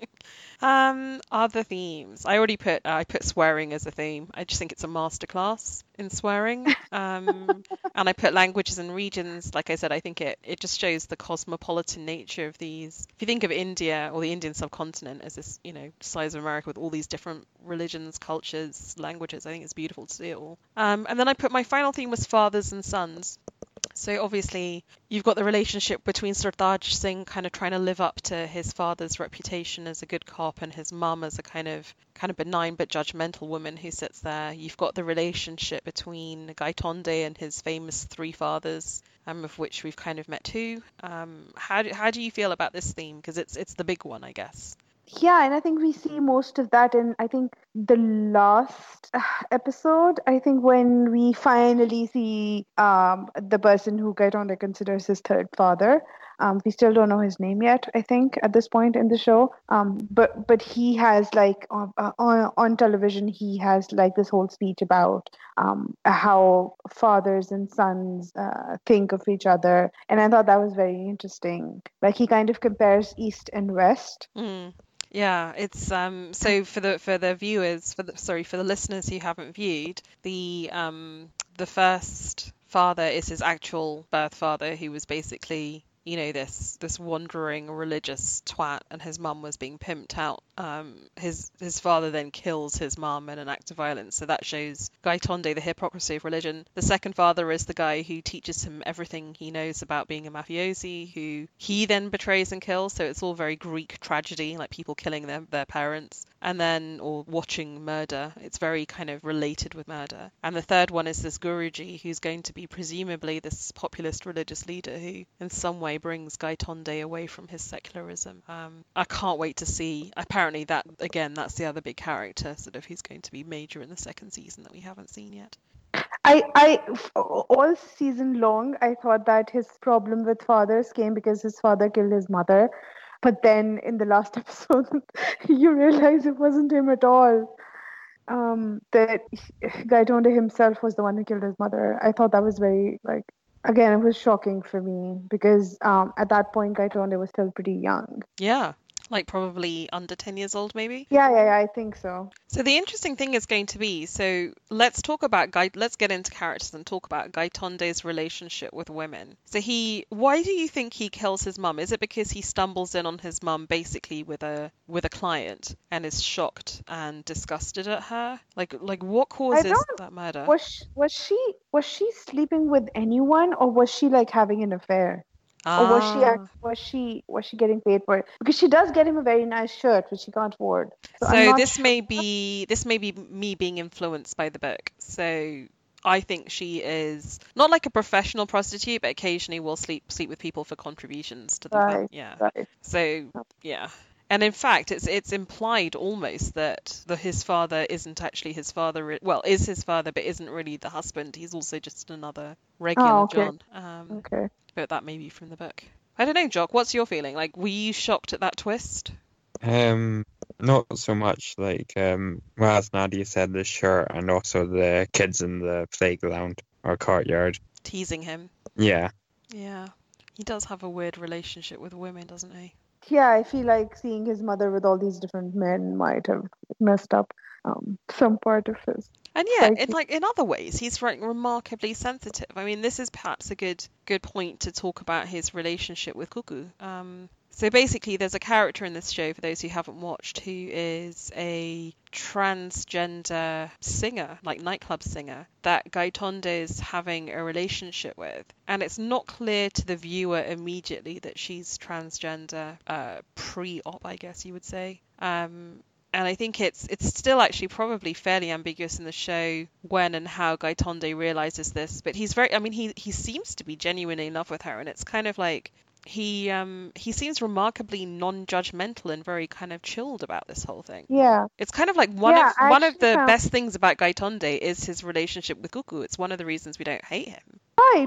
Other themes. I put swearing as a theme. I just think it's a masterclass in swearing. And I put languages and regions. Like I said, I think it just shows the cosmopolitan nature of these. If you think of India or the Indian subcontinent as this, size of America with all these different religions, cultures, languages, I think it's beautiful to see it all. And then I put my final theme was fathers and sons. So obviously you've got the relationship between Sartaj Singh kind of trying to live up to his father's reputation as a good cop, and his mum as a kind of benign but judgmental woman who sits there. You've got the relationship between Gaitonde and his famous 3 fathers, of which we've kind of met 2. How do you feel about this theme? Because it's the big one, I guess. Yeah, and I think we see most of that in, I think, the last episode. I think when we finally see the person who Gaitonde considers his 3rd father. We still don't know his name yet, I think, at this point in the show. But he has, like, on television, he has, like, this whole speech about how fathers and sons think of each other. And I thought that was very interesting. Like, he kind of compares East and West. Yeah, it's so for the viewers, for the listeners who haven't viewed, the first father is his actual birth father, who was basically this wandering religious twat, and his mum was being pimped out. His father then kills his mum in an act of violence, so that shows Gaitonde, the hypocrisy of religion. The second father is the guy who teaches him everything he knows about being a mafiosi, who he then betrays and kills, so it's all very Greek tragedy, like people killing their parents, or watching murder. It's very kind of related with murder. And the third one is this Guruji, who's going to be presumably this populist religious leader who in some way brings Gaitonde away from his secularism. I can't wait to see. Apparently apparently that's the other big character, sort of, who's going to be major in the second season that we haven't seen yet. All season long, I thought that his problem with fathers came because his father killed his mother. But then in the last episode, you realize it wasn't him at all. That Gaitonde himself was the one who killed his mother. I thought that was very, again, it was shocking for me because at that point, Gaitonde was still pretty young. Yeah, like probably under 10 years old, maybe. Yeah, I think so. So the interesting thing is going to be, so let's get into characters and talk about Gaitonde's relationship with women. So why do you think he kills his mum? Is it because he stumbles in on his mum basically with a client and is shocked and disgusted at her? Like what causes that murder? Was she sleeping with anyone, or was she like having an affair? Or was she getting paid for it? Because she does get him a very nice shirt, which he can't afford. So this may be me being influenced by the book. So I think she is not like a professional prostitute, but occasionally will sleep with people for contributions to the film. Yeah. Right. So yeah. And in fact, it's implied almost that his father isn't actually his father. Well, is his father, but isn't really the husband. He's also just another regular John. Okay. But that may be from the book. I don't know, Jock. What's your feeling? Like, were you shocked at that twist? Not so much. Like, as Nadia said, the shirt and also the kids in the playground or courtyard teasing him. Yeah. Yeah. He does have a weird relationship with women, doesn't he? Yeah, I feel like seeing his mother with all these different men might have messed up some part of his. And yeah, in other ways, he's remarkably sensitive. I mean, this is perhaps a good point to talk about his relationship with Cuckoo. So basically, there's a character in this show, for those who haven't watched, who is a transgender singer, like nightclub singer, that Gaitonde is having a relationship with. And it's not clear to the viewer immediately that she's transgender, pre-op, I guess you would say. And I think it's still actually probably fairly ambiguous in the show when and how Gaitonde realizes this. But he seems to be genuinely in love with her, and it's kind of like he seems remarkably non-judgmental and very kind of chilled about this whole thing. Yeah. It's kind of like one of the best things about Gaitonde is his relationship with Cuckoo. It's one of the reasons we don't hate him.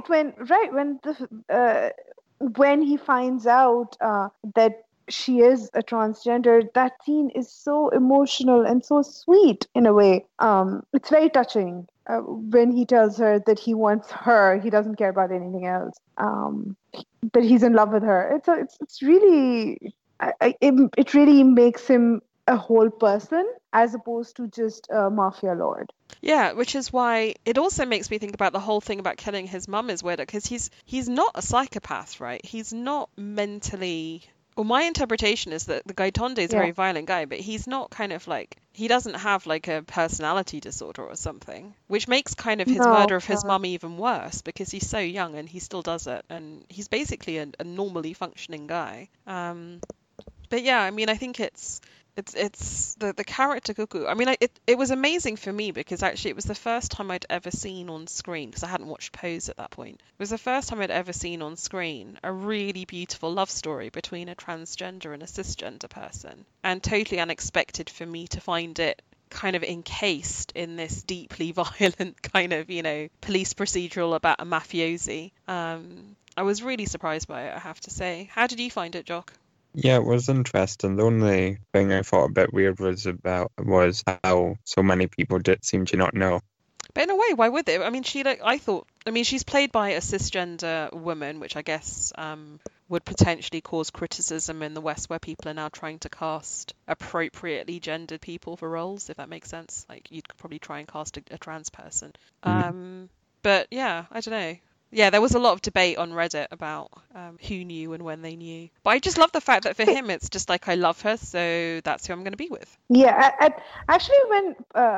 When he finds out that she is a transgender, that scene is so emotional and so sweet in a way. It's very touching when he tells her that he wants her, he doesn't care about anything else, but he's in love with her. It's really it really makes him a whole person as opposed to just a mafia lord. Yeah, which is why it also makes me think about the whole thing about killing his mum is weird, because he's not a psychopath, right? He's not mentally... Well, my interpretation is that the Gaitonde is a very violent guy, but he's not kind of like... He doesn't have like a personality disorder or something, which makes kind of his murder of his mum even worse, because he's so young and he still does it, and he's basically a normally functioning guy. But yeah, I mean, I think it's the character Cuckoo. I mean, it was amazing for me because actually it was the first time I'd ever seen on screen, because I hadn't watched Pose at that point. It was the first time I'd ever seen on screen a really beautiful love story between a transgender and a cisgender person, and totally unexpected for me to find it kind of encased in this deeply violent kind of, police procedural about a mafiosi. I was really surprised by it, I have to say. How did you find it, Jock? Yeah, it was interesting. The only thing I thought a bit weird was how so many people did seem to not know. But in a way, why would they? I mean, she's played by a cisgender woman, which I guess would potentially cause criticism in the West, where people are now trying to cast appropriately gendered people for roles, if that makes sense. Like, you'd probably try and cast a trans person. But yeah, I don't know. Yeah, there was a lot of debate on Reddit about who knew and when they knew. But I just love the fact that for him, it's just like, I love her, so that's who I'm going to be with. Yeah, actually, when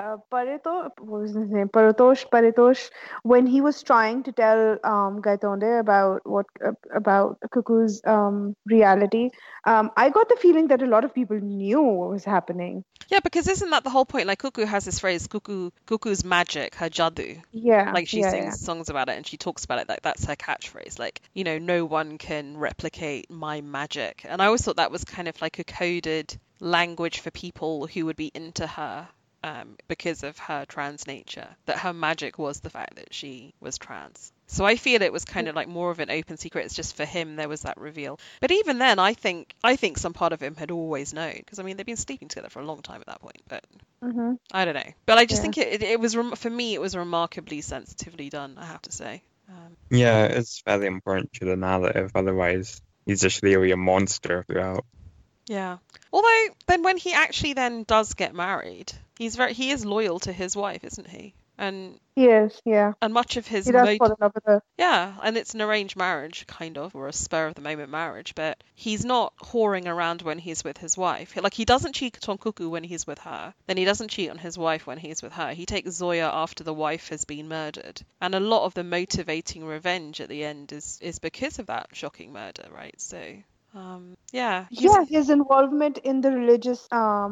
Paritosh, when he was trying to tell Gaitonde about Cuckoo's reality, I got the feeling that a lot of people knew what was happening. Yeah, because isn't that the whole point? Like, Cuckoo has this phrase, Cuckoo's magic, her jadoo. Yeah. Like, she sings songs about it and she talks about it like that's her catchphrase. Like, no one can replicate my magic. And I always thought that was kind of like a coded language for people who would be into her because of her trans nature, that her magic was the fact that she was trans. So I feel it was kind of like more of an open secret. It's just for him there was that reveal. But even then, I think some part of him had always known, because I mean they've been sleeping together for a long time at that point. But I don't know. But I just think it was for me it was remarkably sensitively done, I have to say. Yeah, it's very important to the narrative. Otherwise, he's just really a monster throughout. Yeah. Although then when he actually then does get married, he is loyal to his wife, isn't he? And Yes, yeah. and much of his He does fall in love with her. yeah, and it's an arranged marriage, kind of, or a spur of the moment marriage, but he's not whoring around when he's with his wife. Like, he doesn't cheat on Cuckoo when he's with her, then he doesn't cheat on his wife when he's with her. He takes Zoya after the wife has been murdered. And a lot of the motivating revenge at the end is because of that shocking murder, right? So yeah. His involvement in the religious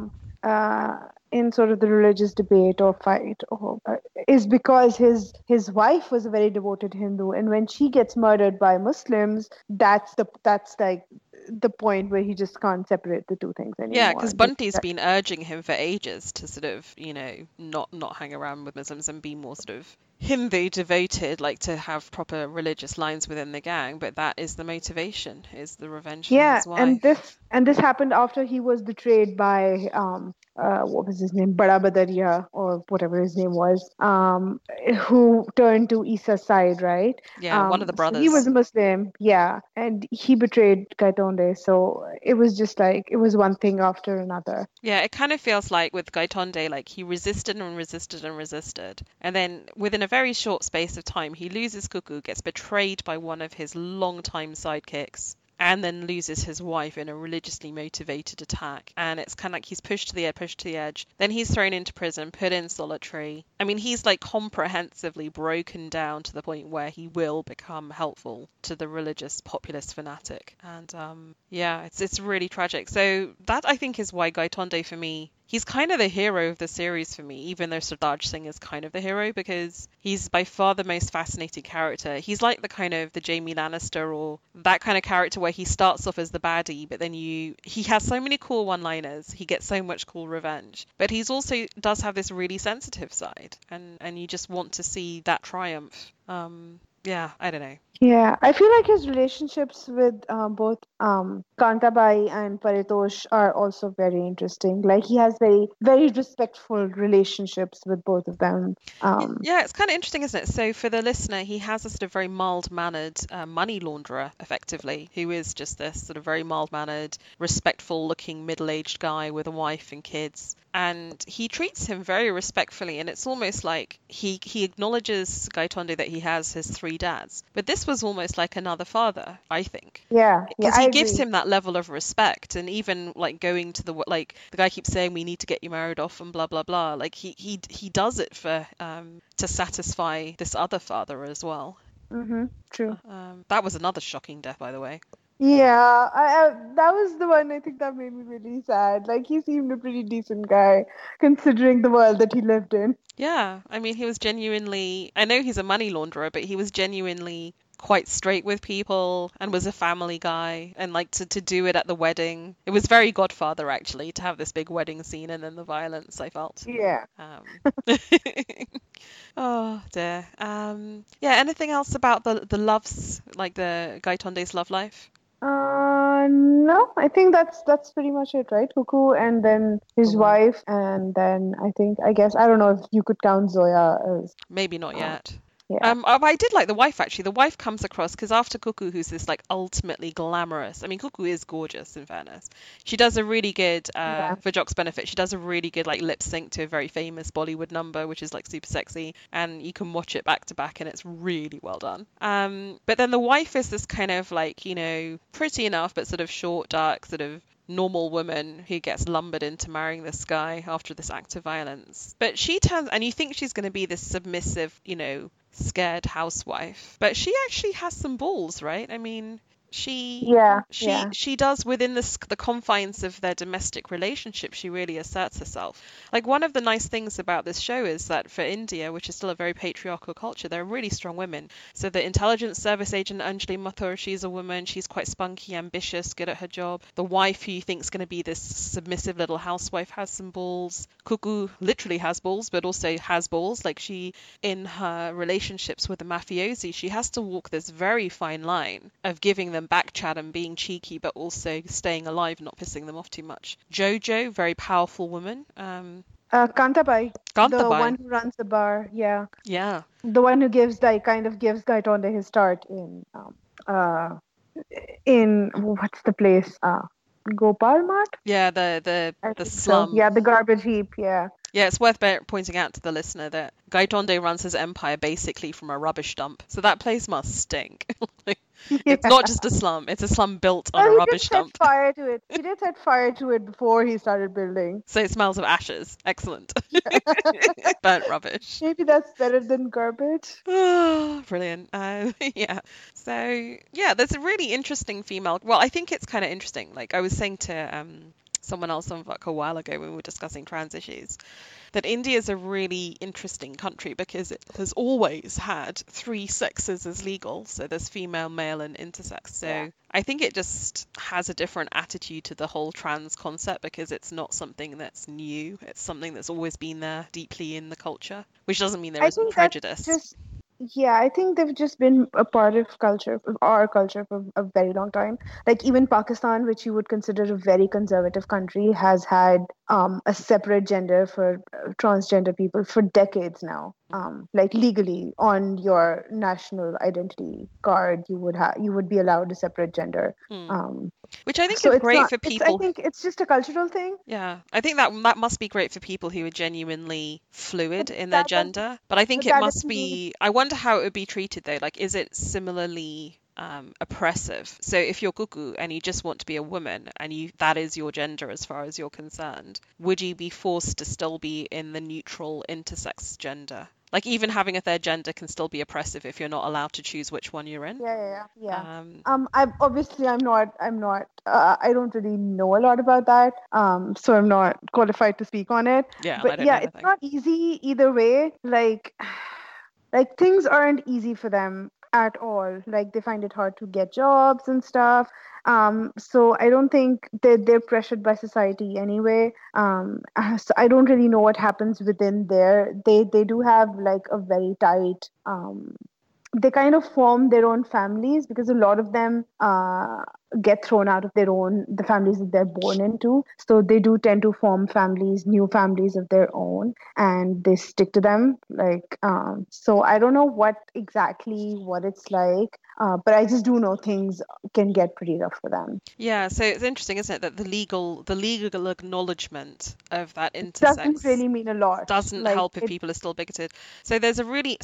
in sort of the religious debate or fight is because his wife was a very devoted Hindu, and when she gets murdered by Muslims, that's like the point where he just can't separate the two things anymore. Yeah, because Bunty's been urging him for ages to sort of, not hang around with Muslims and be more sort of Hindu devoted, like to have proper religious lines within the gang. But that is the motivation, is the revenge for his wife. And this happened after he was betrayed by what was his name, Bada Badaria, or whatever his name was, who turned to Issa's side, right? Yeah, one of the brothers. So he was a Muslim, yeah, and he betrayed Gaitonde. So it was just like, it was one thing after another. Yeah, it kind of feels like with Gaitonde, like he resisted and resisted and resisted. And then within a very short space of time, he loses Cuckoo, gets betrayed by one of his longtime sidekicks, and then loses his wife in a religiously motivated attack. And it's kind of like he's pushed to the edge. Then he's thrown into prison, put in solitary. I mean, he's like comprehensively broken down to the point where he will become helpful to the religious populist fanatic. And yeah, it's really tragic. So that, I think, is why Gaitonde, for me, he's kind of the hero of the series for me, even though Sardaj Singh is kind of the hero, because he's by far the most fascinating character. He's like the kind of the Jaime Lannister or that kind of character where he starts off as the baddie, but then he has so many cool one-liners, he gets so much cool revenge, but he's also does have this really sensitive side, and you just want to see that triumph. Yeah, I don't know. Yeah, I feel like his relationships with both Kantabai and Paritosh are also very interesting. Like, he has very, very respectful relationships with both of them. Yeah, it's kind of interesting, isn't it? So for the listener, he has a sort of very mild-mannered money launderer, effectively, who is just this sort of very mild-mannered, respectful-looking middle-aged guy with a wife and kids. And he treats him very respectfully, and it's almost like he acknowledges Gaitonde that he has his 3 dads. But this was almost like another father, I think. Yeah, because he gives him that level of respect, and even like going to the guy keeps saying we need to get you married off and blah blah blah. Like he does it for to satisfy this other father as well. True. That was another shocking death, by the way. Yeah, that was the one I think that made me really sad. Like, he seemed a pretty decent guy considering the world that he lived in. Yeah, I mean, he was genuinely, I know he's a money launderer, but he was genuinely quite straight with people and was a family guy, and like to do it at the wedding. It was very Godfather, actually, to have this big wedding scene and then the violence, I felt. Yeah. Oh dear. Yeah, anything else about the loves, like the Gaitonde's love life? No, I think that's pretty much it, right? Cuckoo, and then his wife, and then I guess, I don't know if you could count Zoya as... Maybe not yet. Yeah. I did like the wife, actually. The wife comes across, because after Cuckoo, who's this like ultimately glamorous, I mean, Cuckoo is gorgeous, in fairness. She does a really good, for Jock's benefit, she does a really good like lip sync to a very famous Bollywood number, which is like super sexy, and you can watch it back to back, and it's really well done. But then the wife is this kind of like, pretty enough, but sort of short, dark, sort of normal woman who gets lumbered into marrying this guy after this act of violence. But she turns, and you think she's going to be this submissive, scared housewife, but she actually has some balls, right? I mean, She does within the confines of their domestic relationship. She really asserts herself. Like, one of the nice things about this show is that for India, which is still a very patriarchal culture, there are really strong women. So the intelligence service agent Anjali Mathur, she's a woman. She's quite spunky, ambitious, good at her job. The wife, who you think is going to be this submissive little housewife, has some balls. Cuckoo literally has balls, but also has balls. Like, she, in her relationships with the mafiosi, she has to walk this very fine line of giving them back chat and being cheeky, but also staying alive, not pissing them off too much. Jojo, very powerful woman. Kantabai, the Kantabai. one who runs the bar. Yeah, Yeah. the one who gives Gaitonde his start in what's the place? Gopal Mart? Yeah, the I think slum. so. Yeah, the garbage heap. Yeah. Yeah, it's worth pointing out to the listener that Gaitonde runs his empire basically from a rubbish dump. So that place must stink. It's not just a slum, it's a slum built on a rubbish dump. He did set fire to it. He did set fire to it before he started building. So it smells of ashes. Excellent. Burnt rubbish. Maybe that's better than garbage. Brilliant. Yeah. So, yeah, there's a really interesting female. Well, I think it's kind of interesting. Like, I was saying to someone else on Vok a while ago when we were discussing trans issues, that India is a really interesting country because it has always had 3 sexes as legal. So there's female, male, and intersex. So I think it just has a different attitude to the whole trans concept because it's not something that's new. It's something that's always been there deeply in the culture, which doesn't mean there isn't prejudice. Yeah, I think they've just been a part of our culture for a very long time. Like, even Pakistan, which you would consider a very conservative country, has had a separate gender for transgender people for decades now. Like, legally on your national identity card, you would be allowed a separate gender. Which I think is great for people. I think it's just a cultural thing. Yeah, I think that must be great for people who are genuinely fluid in their gender. But I think it must be. I wonder how it would be treated though. Like, is it similarly oppressive? So if you're cuckoo and you just want to be a woman and that is your gender as far as you're concerned, would you be forced to still be in the neutral intersex gender? Like, even having a third gender can still be oppressive if you're not allowed to choose which one you're in. Yeah. I'm not. I don't really know a lot about that. So I'm not qualified to speak on it. Yeah, but it's not easy either way. Like things aren't easy for them at all. Like, they find it hard to get jobs and stuff. So I don't think they're pressured by society anyway. So I don't really know what happens within there. They do have like a very tight. They kind of form their own families because a lot of them get thrown out of the families that they're born into. So they do tend to form new families of their own, and they stick to them. Like, so I don't know what it's like, but I just do know things can get pretty rough for them. Yeah, so it's interesting, isn't it, that the legal acknowledgement of that intersex doesn't really mean a lot. Doesn't help if people are still bigoted. So there's a really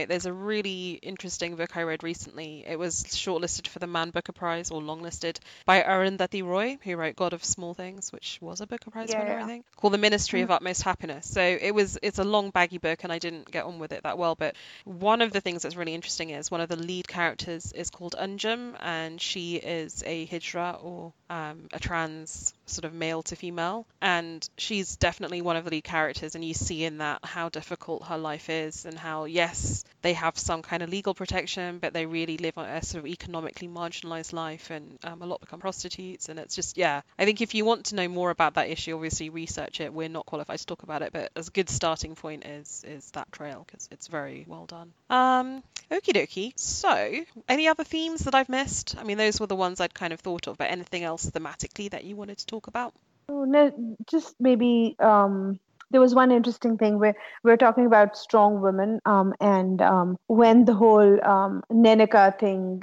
interesting book I read recently. It was shortlisted for the Man Booker Prize, or longlisted, by Arundhati Roy, who wrote God of Small Things, which was a Booker Prize winner, I think, called The Ministry of Utmost Happiness. So it's a long baggy book and I didn't get on with it that well, but one of the things that's really interesting is one of the lead characters is called Anjum, and she is a hijra, or a trans sort of male to female, and she's definitely one of the lead characters, and you see in that how difficult her life is and how, yes, they have some kind of legal protection, but they really live a sort of economically marginalized life, and a lot become prostitutes. And it's just, I think if you want to know more about that issue, obviously research it. We're not qualified to talk about it, but as a good starting point is that trail, because it's very well done. Okie dokie. So any other themes that I've missed? I mean, those were the ones I'd kind of thought of, but anything else thematically that you wanted to talk about? Oh, no, just maybe there was one interesting thing where we're talking about strong women, and when the whole Neneka thing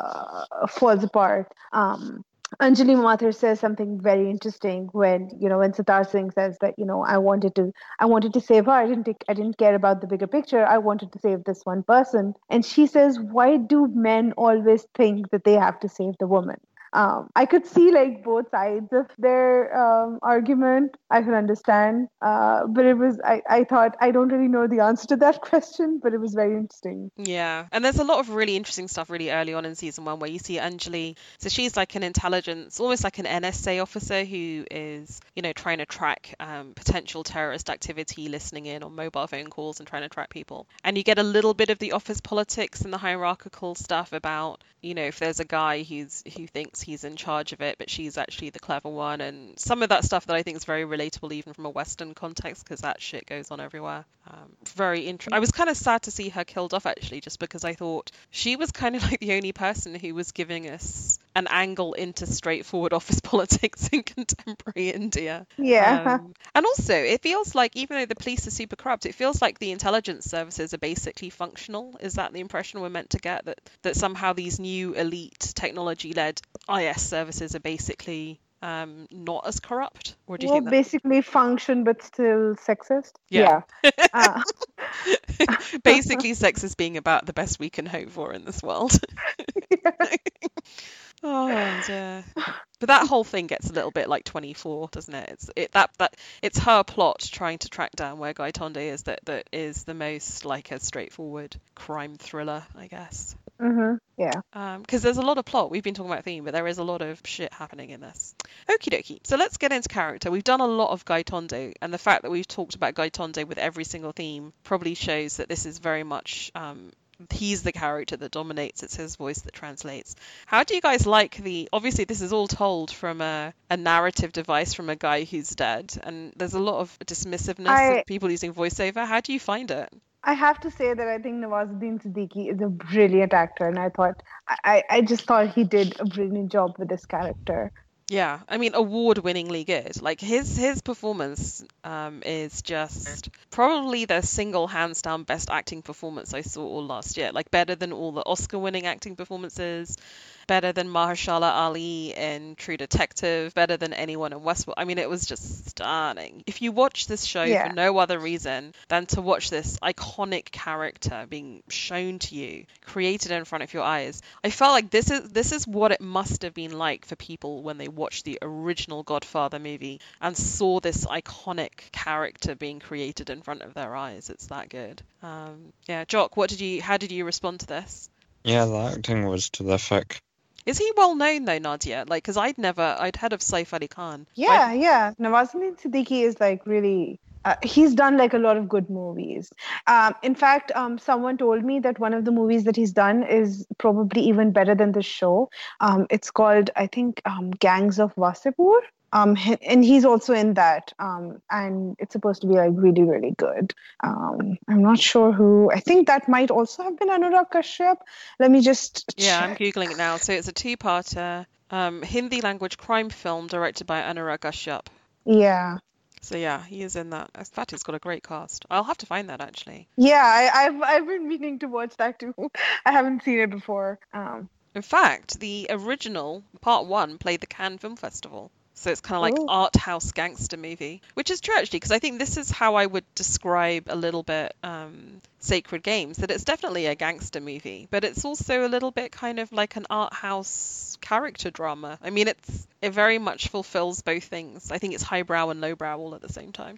falls apart, Anjali Mathur says something very interesting when Sitar Singh says that, I wanted to save her. I didn't care about the bigger picture. I wanted to save this one person. And she says, why do men always think that they have to save the woman? I could see like both sides of their argument. I could understand, but I thought I don't really know the answer to that question, but it was very interesting. Yeah, and there's a lot of really interesting stuff really early on in season 1 where you see Anjali. So she's like an intelligence, almost like an NSA officer who is, trying to track potential terrorist activity, listening in on mobile phone calls and trying to track people. And you get a little bit of the office politics and the hierarchical stuff about, if there's a guy who thinks he's in charge of it, but she's actually the clever one, and some of that stuff that I think is very relatable even from a Western context, because that shit goes on everywhere. Very interesting. I was kind of sad to see her killed off, actually, just because I thought she was kind of like the only person who was giving us an angle into straightforward office politics in contemporary India. Yeah. And also, it feels like, even though the police are super corrupt, it feels like the intelligence services are basically functional. Is that the impression we're meant to get? That somehow these new elite technology-led IS services are basically not as corrupt? Or do you think that... basically function but still sexist? Yeah. Uh, Basically sexist being about the best we can hope for in this world. Oh dear. But that whole thing gets a little bit like 24, doesn't it? It's her plot trying to track down where Gaitonde is that is the most like a straightforward crime thriller, I guess. Mm-hmm. Yeah. Because there's a lot of plot. We've been talking about theme, but there is a lot of shit happening in this. Okie dokie. So let's get into character. We've done a lot of Gaitonde, and the fact that we've talked about Gaitonde with every single theme probably shows that this is very much he's the character that dominates. It's his voice that translates. How do you guys like obviously this is all told from a narrative device from a guy who's dead, and there's a lot of dismissiveness of people using voiceover. How do you find it? I have to say that I think Nawazuddin Siddiqui is a brilliant actor, and I just thought he did a brilliant job with this character. Yeah, I mean, award-winningly good. Like his performance is just probably the single hands down best acting performance I saw all last year. Like better than all the Oscar-winning acting performances, better than Mahershala Ali in True Detective, better than anyone in Westworld. I mean, it was just stunning. If you watch this show for no other reason than to watch this iconic character being shown to you, created in front of your eyes, I felt like this is what it must have been like for people when they watched the original Godfather movie and saw this iconic character being created in front of their eyes. It's that good. Yeah, Jock, how did you respond to this? Yeah, the acting was terrific. Is he well known though, Nadia? Like, because I'd heard of Saif Ali Khan. Yeah. Nawazuddin Siddiqui is like really. He's done like a lot of good movies. In fact, someone told me that one of the movies that he's done is probably even better than the show. It's called, I think, Gangs of Wasseypur. And he's also in that. And it's supposed to be like really, really good. I'm not sure who. I think that might also have been Anurag Kashyap. Let me just check. Yeah, I'm Googling it now. So it's a two-parter Hindi language crime film directed by Anurag Kashyap. Yeah. So yeah, he is in that. In fact, he's got a great cast. I'll have to find that actually. Yeah, I've been meaning to watch that too. I haven't seen it before. In fact, the original Part 1 played the Cannes Film Festival. So it's kind of like art house gangster movie, which is true actually, because I think this is how I would describe a little bit Sacred Games, that it's definitely a gangster movie, but it's also a little bit kind of like an art house character drama. I mean, it very much fulfills both things. I think it's highbrow and lowbrow all at the same time.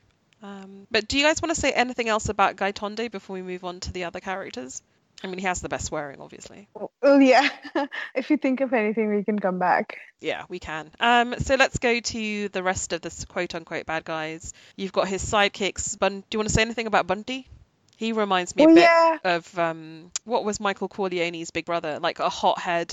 But do you guys want to say anything else about Gaitonde before we move on to the other characters? I mean, he has the best swearing, obviously. Oh, yeah. If you think of anything, we can come back. Yeah, we can. So let's go to the rest of the quote-unquote bad guys. You've got his sidekicks. Do you want to say anything about Bunty? He reminds me a bit of, what was Michael Corleone's big brother? Like a hothead.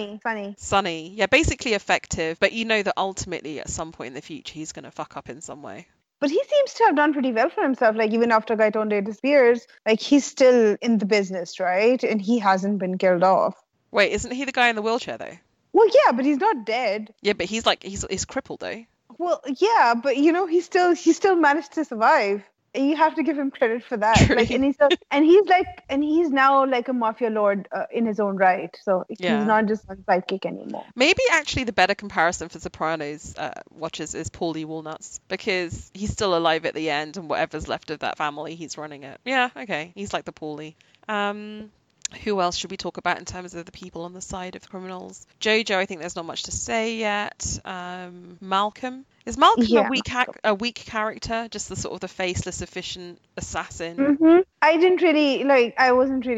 Sonny. Yeah, basically effective, but you know that ultimately at some point in the future he's going to fuck up in some way. But he seems to have done pretty well for himself. Like, even after Gaitonde disappears, like, he's still in the business, right? And he hasn't been killed off. Wait, isn't he the guy in the wheelchair, though? Well, yeah, but he's not dead. Yeah, but he's crippled, though. Well, yeah, but, you know, he still managed to survive. And you have to give him credit for that. True. Like, and he's now like a mafia lord in his own right. So he's not just one sidekick anymore. Maybe actually the better comparison for Sopranos watchers is Paulie Walnuts, because he's still alive at the end, and whatever's left of that family, he's running it. Yeah, okay, he's like the Paulie. Who else should we talk about in terms of the people on the side of criminals? Jojo, I think there's not much to say yet. Malcolm. Is Malcolm Yeah. a weak character? Just the sort of the faceless, efficient assassin? I didn't really I wasn't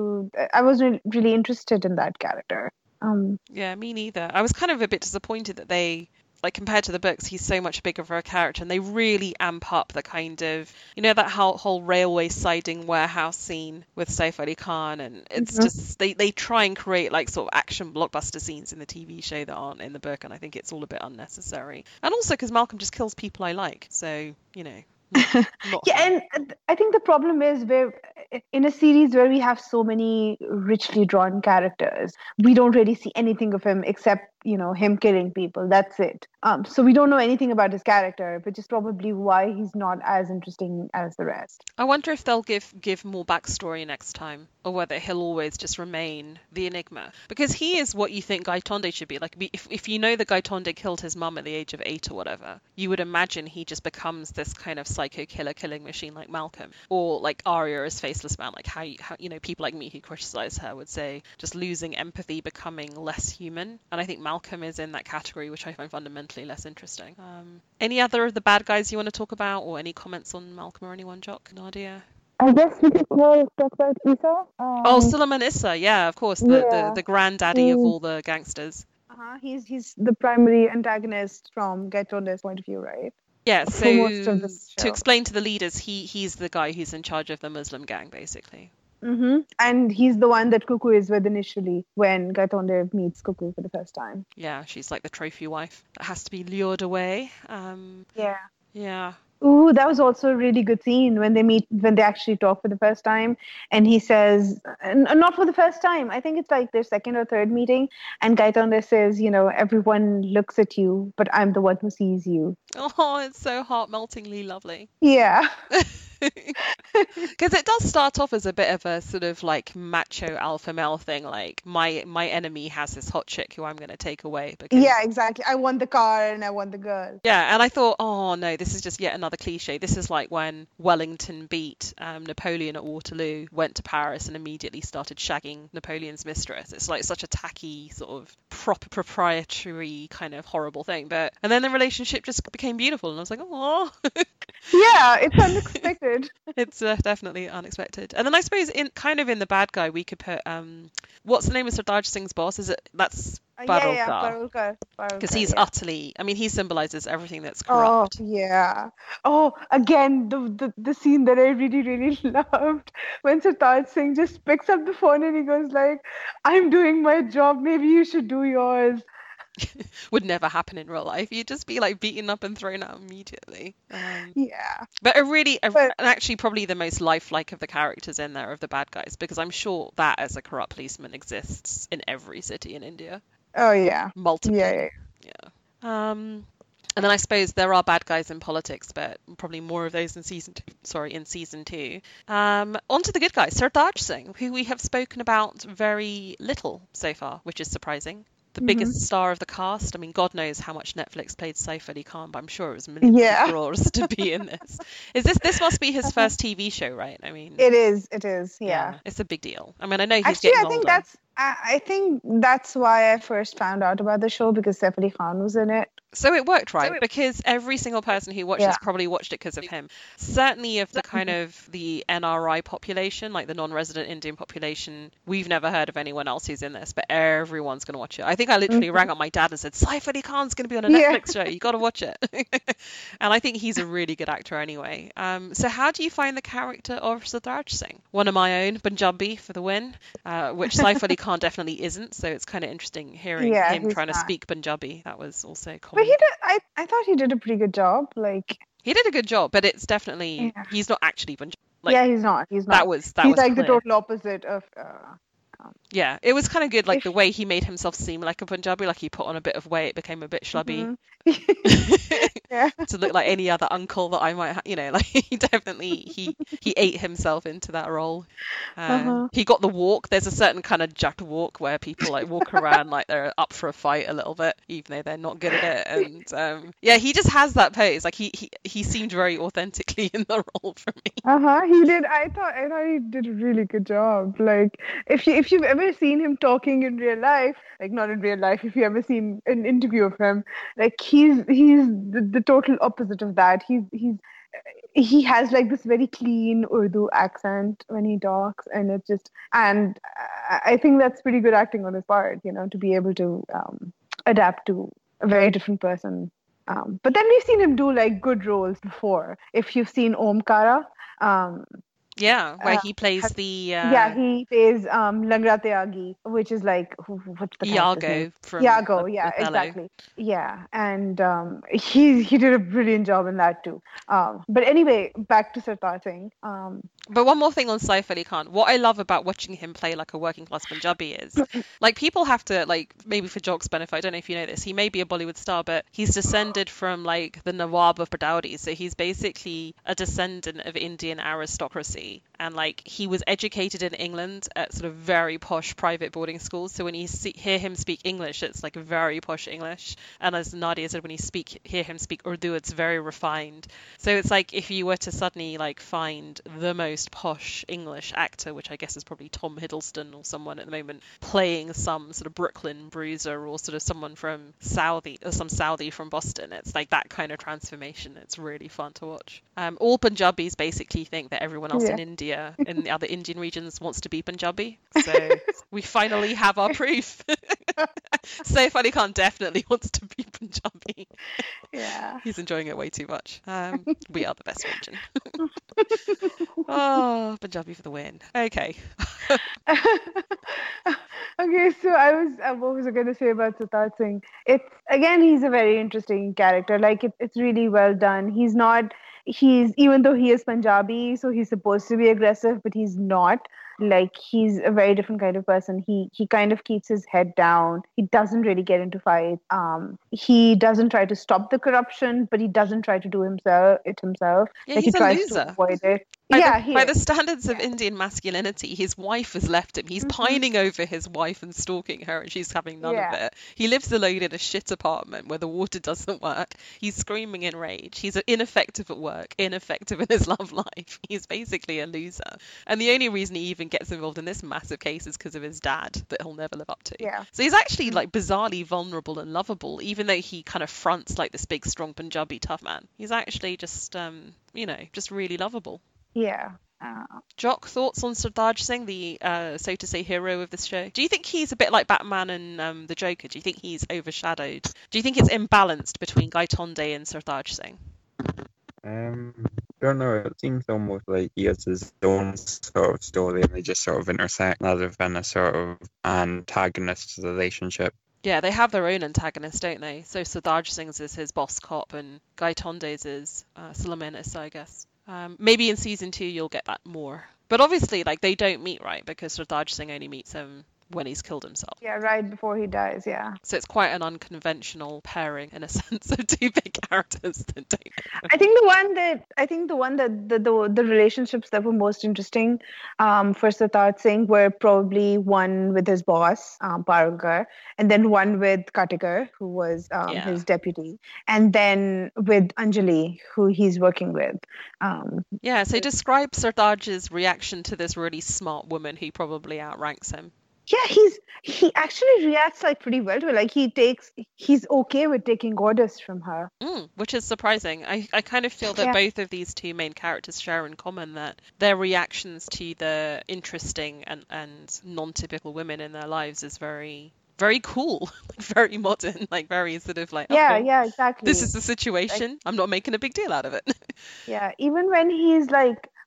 really interested in that character. Yeah, me neither. I was kind of a bit disappointed that they, like, compared to the books, he's so much bigger of a character, and they really amp up the kind of, that whole railway siding warehouse scene with Saif Ali Khan, and it's just they try and create like sort of action blockbuster scenes in the TV show that aren't in the book, and I think it's all a bit unnecessary. And also because Malcolm just kills people I like, so not Yeah, and I think the problem is where in a series where we have so many richly drawn characters, we don't really see anything of him except him killing people. That's it. So we don't know anything about his character, which is probably why he's not as interesting as the rest. I wonder if they'll give more backstory next time, or whether he'll always just remain the enigma. Because he is what you think Gaitonde should be. Like, if you know that Gaitonde killed his mum at the age of 8 or whatever, you would imagine he just becomes this kind of psycho killer killing machine like Malcolm. Or like Arya as Faceless Man, like how people like me who criticize her would say, just losing empathy, becoming less human. And I think Malcolm is in that category, which I find fundamentally less interesting. Any other of the bad guys you want to talk about, or any comments on Malcolm or anyone, Jock, Nadia? I guess we could talk about Issa. Suleiman Issa, yeah, of course, the granddaddy of all the gangsters. He's the primary antagonist from Gaitonde's point of view, right? Yeah, so most of this to show. explain to the leaders, he's the guy who's in charge of the Muslim gang, basically. And he's the one that Cuckoo is with initially when Gaitonde meets Cuckoo for the first time. Yeah, she's like the trophy wife that has to be lured away. Yeah. Ooh, that was also a really good scene when they actually talk for the first time, and he says, not for the first time, I think it's like their second or third meeting, and Gaitonde says, everyone looks at you, but I'm the one who sees you. Oh, it's so heart-meltingly lovely. Yeah. Because it does start off as a bit of a sort of like macho alpha male thing, like my enemy has this hot chick who I'm going to take away. Because... Yeah, exactly. I want the car and I want the girl. Yeah, and I thought, oh no, this is just yet another cliche. This is like when Wellington beat Napoleon at Waterloo, went to Paris and immediately started shagging Napoleon's mistress. It's like such a tacky sort of proprietary kind of horrible thing. And then the relationship just became beautiful, and I was like, oh. Yeah, it's unexpected. It's definitely unexpected. And then I suppose in the bad guy we could put what's the name of Sardar Singh's boss? That's Parulkar. Because he's utterly, I mean, he symbolizes everything that's corrupt. Oh yeah. Oh, again, the scene that I really, really loved when Sardar Singh just picks up the phone and he goes like, I'm doing my job, maybe you should do yours. Would never happen in real life. You'd just be like beaten up and thrown out immediately. Yeah. But actually probably the most lifelike of the characters in there of the bad guys, because I'm sure that as a corrupt policeman exists in every city in India. Oh yeah. Multiple. Yeah. And then I suppose there are bad guys in politics, but probably more of those in season 2. On to the good guys. Sardar Singh, who we have spoken about very little so far, which is surprising. The biggest star of the cast. I mean, God knows how much Netflix paid Saif Ali Khan, but I'm sure it was millions of crores to be in this. This must be his first TV show, right? I mean, it is. Yeah. It's a big deal. I mean, I know he's actually, getting older. I think that's why I first found out about the show, because Saif Ali Khan was in it. So it worked, right? Because every single person who watched this probably watched it because of him. Certainly of the kind of the NRI population, like the non-resident Indian population, we've never heard of anyone else who's in this, but everyone's going to watch it. I think I literally rang up my dad and said, Saif Ali Khan's going to be on a Netflix show. You got to watch it. And I think he's a really good actor anyway. So how do you find the character of Sardar Singh? One of my own, Punjabi for the win, which Saif Ali Khan definitely isn't. So it's kind of interesting hearing him trying to speak Punjabi. That was also common. But he did. I thought he did a pretty good job. Like, he did a good job, but it's definitely he's not actually Punjabi. He's not. He's like like clear. The total opposite of. Yeah, it was kind of good, like the way he made himself seem like a Punjabi, like he put on a bit of weight, became a bit schlubby. Yeah. to look like any other uncle that I might like he definitely he ate himself into that role. Uh-huh. He got the walk. There's a certain kind of jacked walk where people like walk around like they're up for a fight a little bit, even though they're not good at it. And yeah, he just has that pose. Like he seemed very authentically in the role for me. He did. I thought he did a really good job. Like if you've ever seen him talking in real life, like not in real life, if you ever seen an interview of him, like he's the total opposite of that. He has like this very clean Urdu accent when he talks, and I think that's pretty good acting on his part, to be able to adapt to a very different person. But then we've seen him do like good roles before. If you've seen Omkara, Yeah, where he plays the he plays Langra Tyagi, which is like what's the character's name? Iago from Iago, yeah, Othello. exactly. Yeah, and he did a brilliant job in that too. But anyway, back to Sartar Singh. But one more thing on Saif Ali Khan. What I love about watching him play like a working class Punjabi is, like, people have to, like, maybe for Jock's benefit, I don't know if you know this, he may be a Bollywood star, but he's descended from, like, the Nawab of Badauri. So he's basically a descendant of Indian aristocracy. And, like, he was educated in England at sort of very posh private boarding schools. So when you hear him speak English, it's, like, very posh English. And as Nadia said, when you hear him speak Urdu, it's very refined. So it's like if you were to suddenly, like, find the most posh English actor, which I guess is probably Tom Hiddleston or someone at the moment, playing some sort of Brooklyn bruiser or sort of someone from Southie or some Saudi from Boston. It's like that kind of transformation. It's really fun to watch. All Punjabis basically think that everyone else in India, in the other Indian regions, wants to be Punjabi. So we finally have our proof. Saif Ali Khan definitely wants to be Punjabi. Yeah. He's enjoying it way too much. We are the best region. Oh, Punjabi for the win. Okay. Okay, so what was I going to say about Sartar Singh? He's a very interesting character. Like, it's really well done. Even though he is Punjabi, so he's supposed to be aggressive, but he's not. Like, he's a very different kind of person. He kind of keeps his head down. He doesn't really get into fights. He doesn't try to stop the corruption, but he doesn't try to do it himself. Yeah, like, he's he a tries loser. to avoid it. By the standards of Indian masculinity, his wife has left him. He's pining over his wife and stalking her, and she's having none of it. He lives alone in a shit apartment where the water doesn't work. He's screaming in rage. He's ineffective at work, ineffective in his love life. He's basically a loser. And the only reason he even gets involved in this massive case is because of his dad that he'll never live up to. Yeah. So he's actually like bizarrely vulnerable and lovable, even though he kind of fronts like this big, strong Punjabi tough man. He's actually just, just really lovable. Yeah. Jock, thoughts on Sartaj Singh, the so to say hero of this show? Do you think he's a bit like Batman and the Joker? Do you think he's overshadowed? Do you think it's imbalanced between Gaitonde and Sartaj Singh? Don't know. It seems almost like he has his own sort of story, and they just sort of intersect rather than a sort of antagonist relationship. Yeah, they have their own antagonist, don't they? So Sartaj Singh's is his boss cop, and Gaitonde's is Suleiman Issa, I guess. Maybe in season 2 you'll get that more. But obviously, like, they don't meet, right? Because Sartaj Singh only meets him when he's killed himself. Yeah, right before he dies, yeah. So it's quite an unconventional pairing in a sense of two big characters that don't. I think the one that the relationships that were most interesting for Sartaj Singh were probably one with his boss, Paragar, and then one with Katigar, who was his deputy, and then with Anjali, who he's working with. So describe Sartaj's reaction to this really smart woman who probably outranks him. Yeah, he actually reacts like pretty well to it. Like, he's okay with taking orders from her. Which is surprising. I kind of feel that both of these two main characters share in common that their reactions to the interesting and non-typical women in their lives is very, very cool, very modern, like very sort of like, yeah, exactly. This is the situation. I'm not making a big deal out of it. Yeah, even when he's like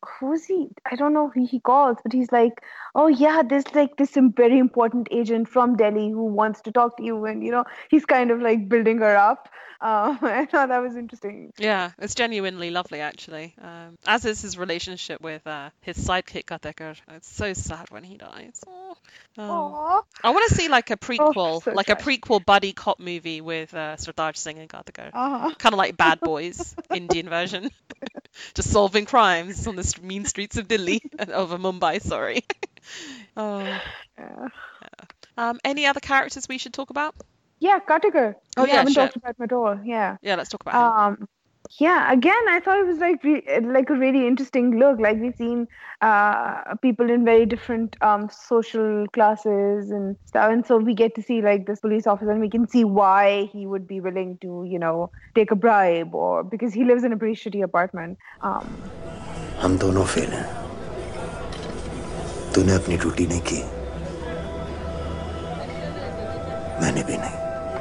who's he? I don't know who he calls, but he's like, oh yeah, there's like this very important agent from Delhi who wants to talk to you, and he's kind of like building her up. I thought that was interesting. Yeah, it's genuinely lovely, actually. As is his relationship with his sidekick Katekar. It's so sad when he dies. Aww. I want to see like a prequel, so like tragic. a prequel buddy cop movie with Sardar Singh and Katekar. Uh-huh. Kind of like Bad Boys, Indian version. Just solving crimes on the mean streets of Delhi, over Mumbai, sorry. Yeah. Any other characters we should talk about? Yeah, Katikar. Oh, We yeah, haven't shit. talked about him at all. Yeah. Yeah, let's talk about him. Yeah, again, I thought it was like like a really interesting look. Like we've seen people in very different social classes and stuff, and so we get to see like this police officer, and we can see why he would be willing to, take a bribe, or because he lives in a pretty shitty apartment. हम दोनों fail हैं। तूने अपनी duty नहीं की, मैंने भी नहीं।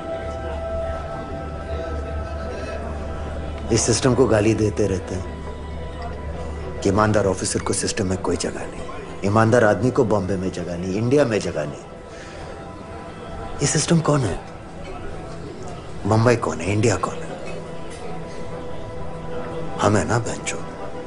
इस सिस्टम को गाली देते रहते हैं कि ईमानदार ऑफिसर को सिस्टम में कोई जगह नहीं, ईमानदार आदमी को बॉम्बे में जगह नहीं, इंडिया में जगह नहीं। ये सिस्टम कौन है? मुंबई कौन है? इंडिया कौन है? हम है ना बेंचो।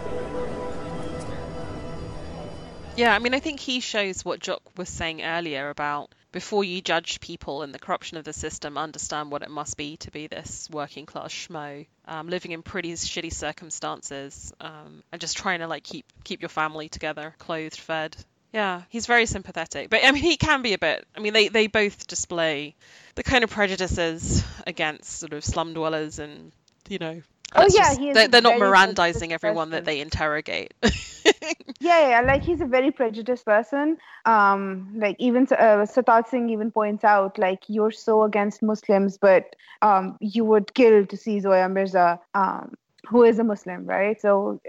Yeah, I mean, I think he shows what Jock was saying earlier about before you judge people and the corruption of the system, understand what it must be to be this working class schmo, living in pretty shitty circumstances, and just trying to like keep your family together, clothed, fed. Yeah, he's very sympathetic, but I mean, he can be a bit. I mean, they both display the kind of prejudices against sort of slum dwellers, and Oh yeah, he is they're not very Mirandizing prejudiced everyone that person. they interrogate. Yeah, like he's a very prejudiced person. Like even Satad Singh even points out, like you're so against Muslims, but you would kill to see Zoya Mirza, who is a Muslim, right? So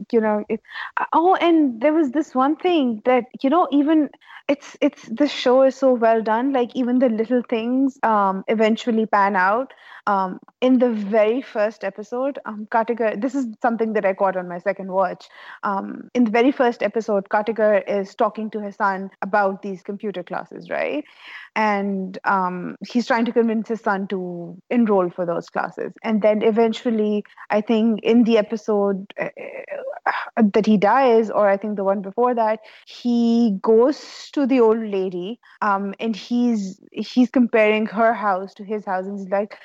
and there was this one thing that even it's the show is so well done. Like even the little things eventually pan out. In the very first episode, Katikar, this is something that I caught on my second watch. In the very first episode, Katikar is talking to his son about these computer classes, right? And he's trying to convince his son to enroll for those classes. And then eventually, I think in the episode that he dies, or I think the one before that, he goes to the old lady, and he's comparing her house to his house, and he's like,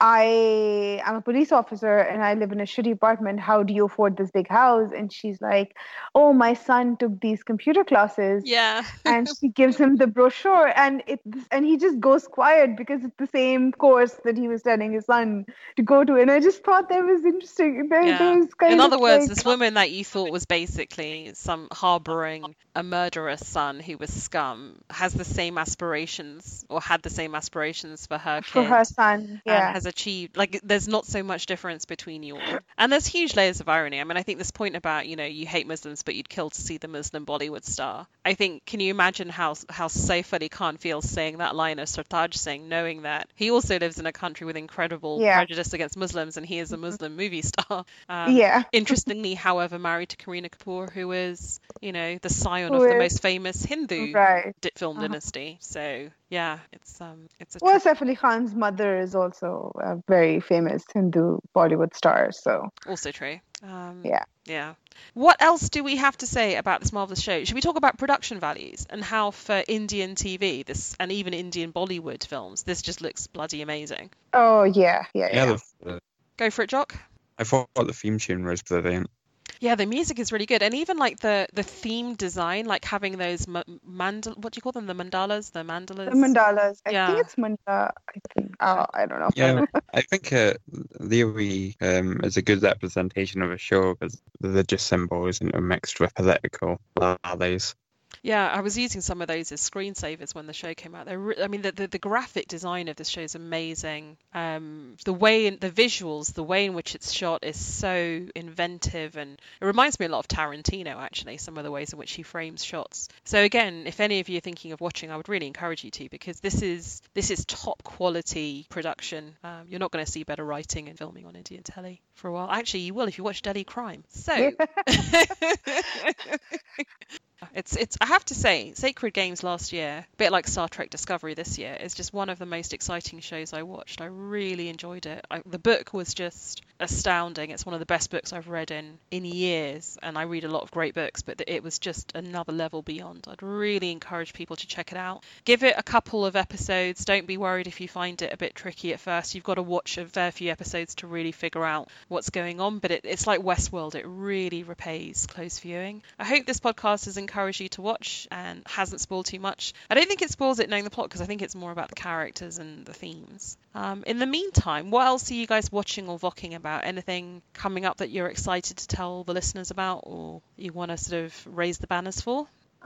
I am a police officer and I live in a shitty apartment. How do you afford this big house? And she's like, oh, my son took these computer classes. Yeah. And she gives him the brochure, and he just goes quiet because it's the same course that he was telling his son to go to. And I just thought that was interesting. In other words, this woman that you thought was basically some harboring a murderous son who was scum has the same aspirations, or had the same aspirations for her kid. For her son, yeah. And has achieved, like, there's not so much difference between you all. And there's huge layers of irony. I mean, I think this point about, you hate Muslims, but you'd kill to see the Muslim Bollywood star. I think, can you imagine how Saif Ali Khan feels saying that line of Sartaj Singh, knowing that he also lives in a country with incredible prejudice against Muslims, and he is a Muslim movie star. Interestingly, however, married to Kareena Kapoor, who is, the scion of the most famous Hindu film dynasty. So, yeah, it's a... Well, Saif Ali Khan's mother is also a very famous Hindu Bollywood star, so... Also true. Yeah. What else do we have to say about this marvelous show? Should we talk about production values and how for Indian TV, and even Indian Bollywood films, this just looks bloody amazing? Oh, yeah. Go for it, Jock. I thought the theme tune was brilliant. Yeah, the music is really good, and even like the theme design, like having those what do you call them? The mandalas. The mandalas. I think it's mandala. I don't know. Yeah, I think Leary is a good representation of a show because the religious symbols and are mixed with political values. Yeah, I was using some of those as screensavers when the show came out. I mean, the graphic design of this show is amazing. The way the visuals, the way in which it's shot is so inventive, and it reminds me a lot of Tarantino, actually, some of the ways in which he frames shots. So again, if any of you are thinking of watching, I would really encourage you to, because this is top quality production. You're not going to see better writing and filming on Indian telly for a while. Actually, you will if you watch Delhi Crime. So. It's I have to say, Sacred Games last year, a bit like Star Trek Discovery this year, is just one of the most exciting shows I watched. I really enjoyed it. The book was just astounding. It's one of the best books I've read in years, and I read a lot of great books, but it was just another level beyond. I'd really encourage people to check it out. Give it a couple of episodes. Don't be worried if you find it a bit tricky at first. You've got to watch a fair few episodes to really figure out what's going on, but it's like Westworld. It really repays close viewing. I hope this podcast has encouraged you to watch and hasn't spoiled too much. I don't think it spoils it knowing the plot, because I think it's more about the characters and the themes. In the meantime, what else are you guys watching or vocking about? Anything coming up that you're excited to tell the listeners about, or you want to sort of raise the banners for?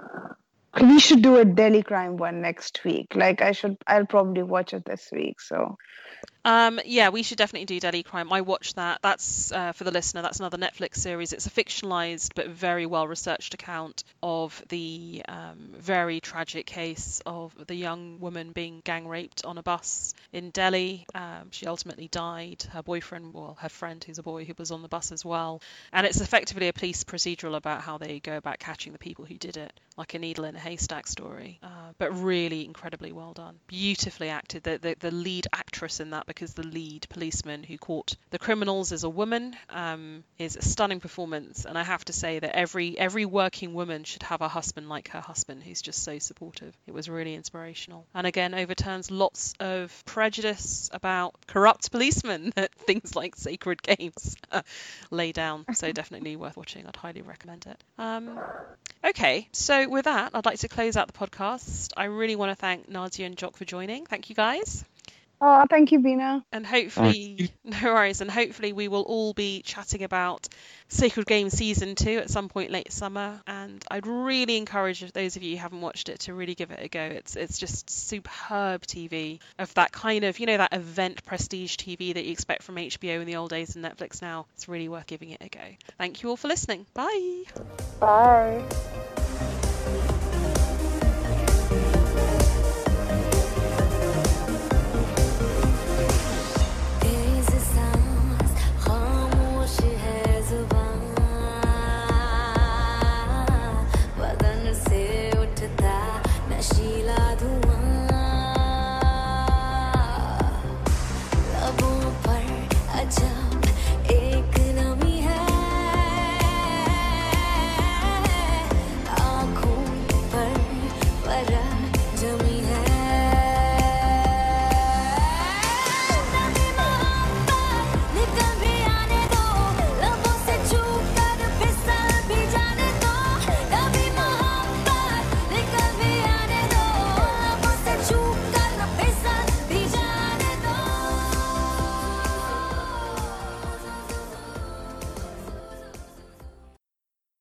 We should do a Delhi Crime one next week. I'll probably watch it this week. So. Yeah, we should definitely do Delhi Crime. I watched that. That's for the listener. That's another Netflix series. It's a fictionalized but very well researched account of the very tragic case of the young woman being gang raped on a bus in Delhi. She ultimately died. Her boyfriend, well, her friend, who's a boy, who was on the bus as well. And it's effectively a police procedural about how they go about catching the people who did it, like a needle in a haystack story. But really incredibly well done. Beautifully acted. The lead actress in that, because the lead policeman who caught the criminals is a woman, is a stunning performance. And I have to say that every working woman should have a husband like her husband, who's just so supportive. It was really inspirational. And again, overturns lots of prejudice about corrupt policemen that things like Sacred Games lay down. So definitely worth watching. I'd highly recommend it. Okay, so with that, I'd like to close out the podcast. I really want to thank Nadia and Jock for joining. Thank you, guys. Oh, thank you, Bina. And hopefully, no worries, and hopefully we will all be chatting about Sacred Games Season 2 at some point late summer. And I'd really encourage those of you who haven't watched it to really give it a go. It's just superb TV of that kind of, that event prestige TV that you expect from HBO in the old days and Netflix now. It's really worth giving it a go. Thank you all for listening. Bye. Bye.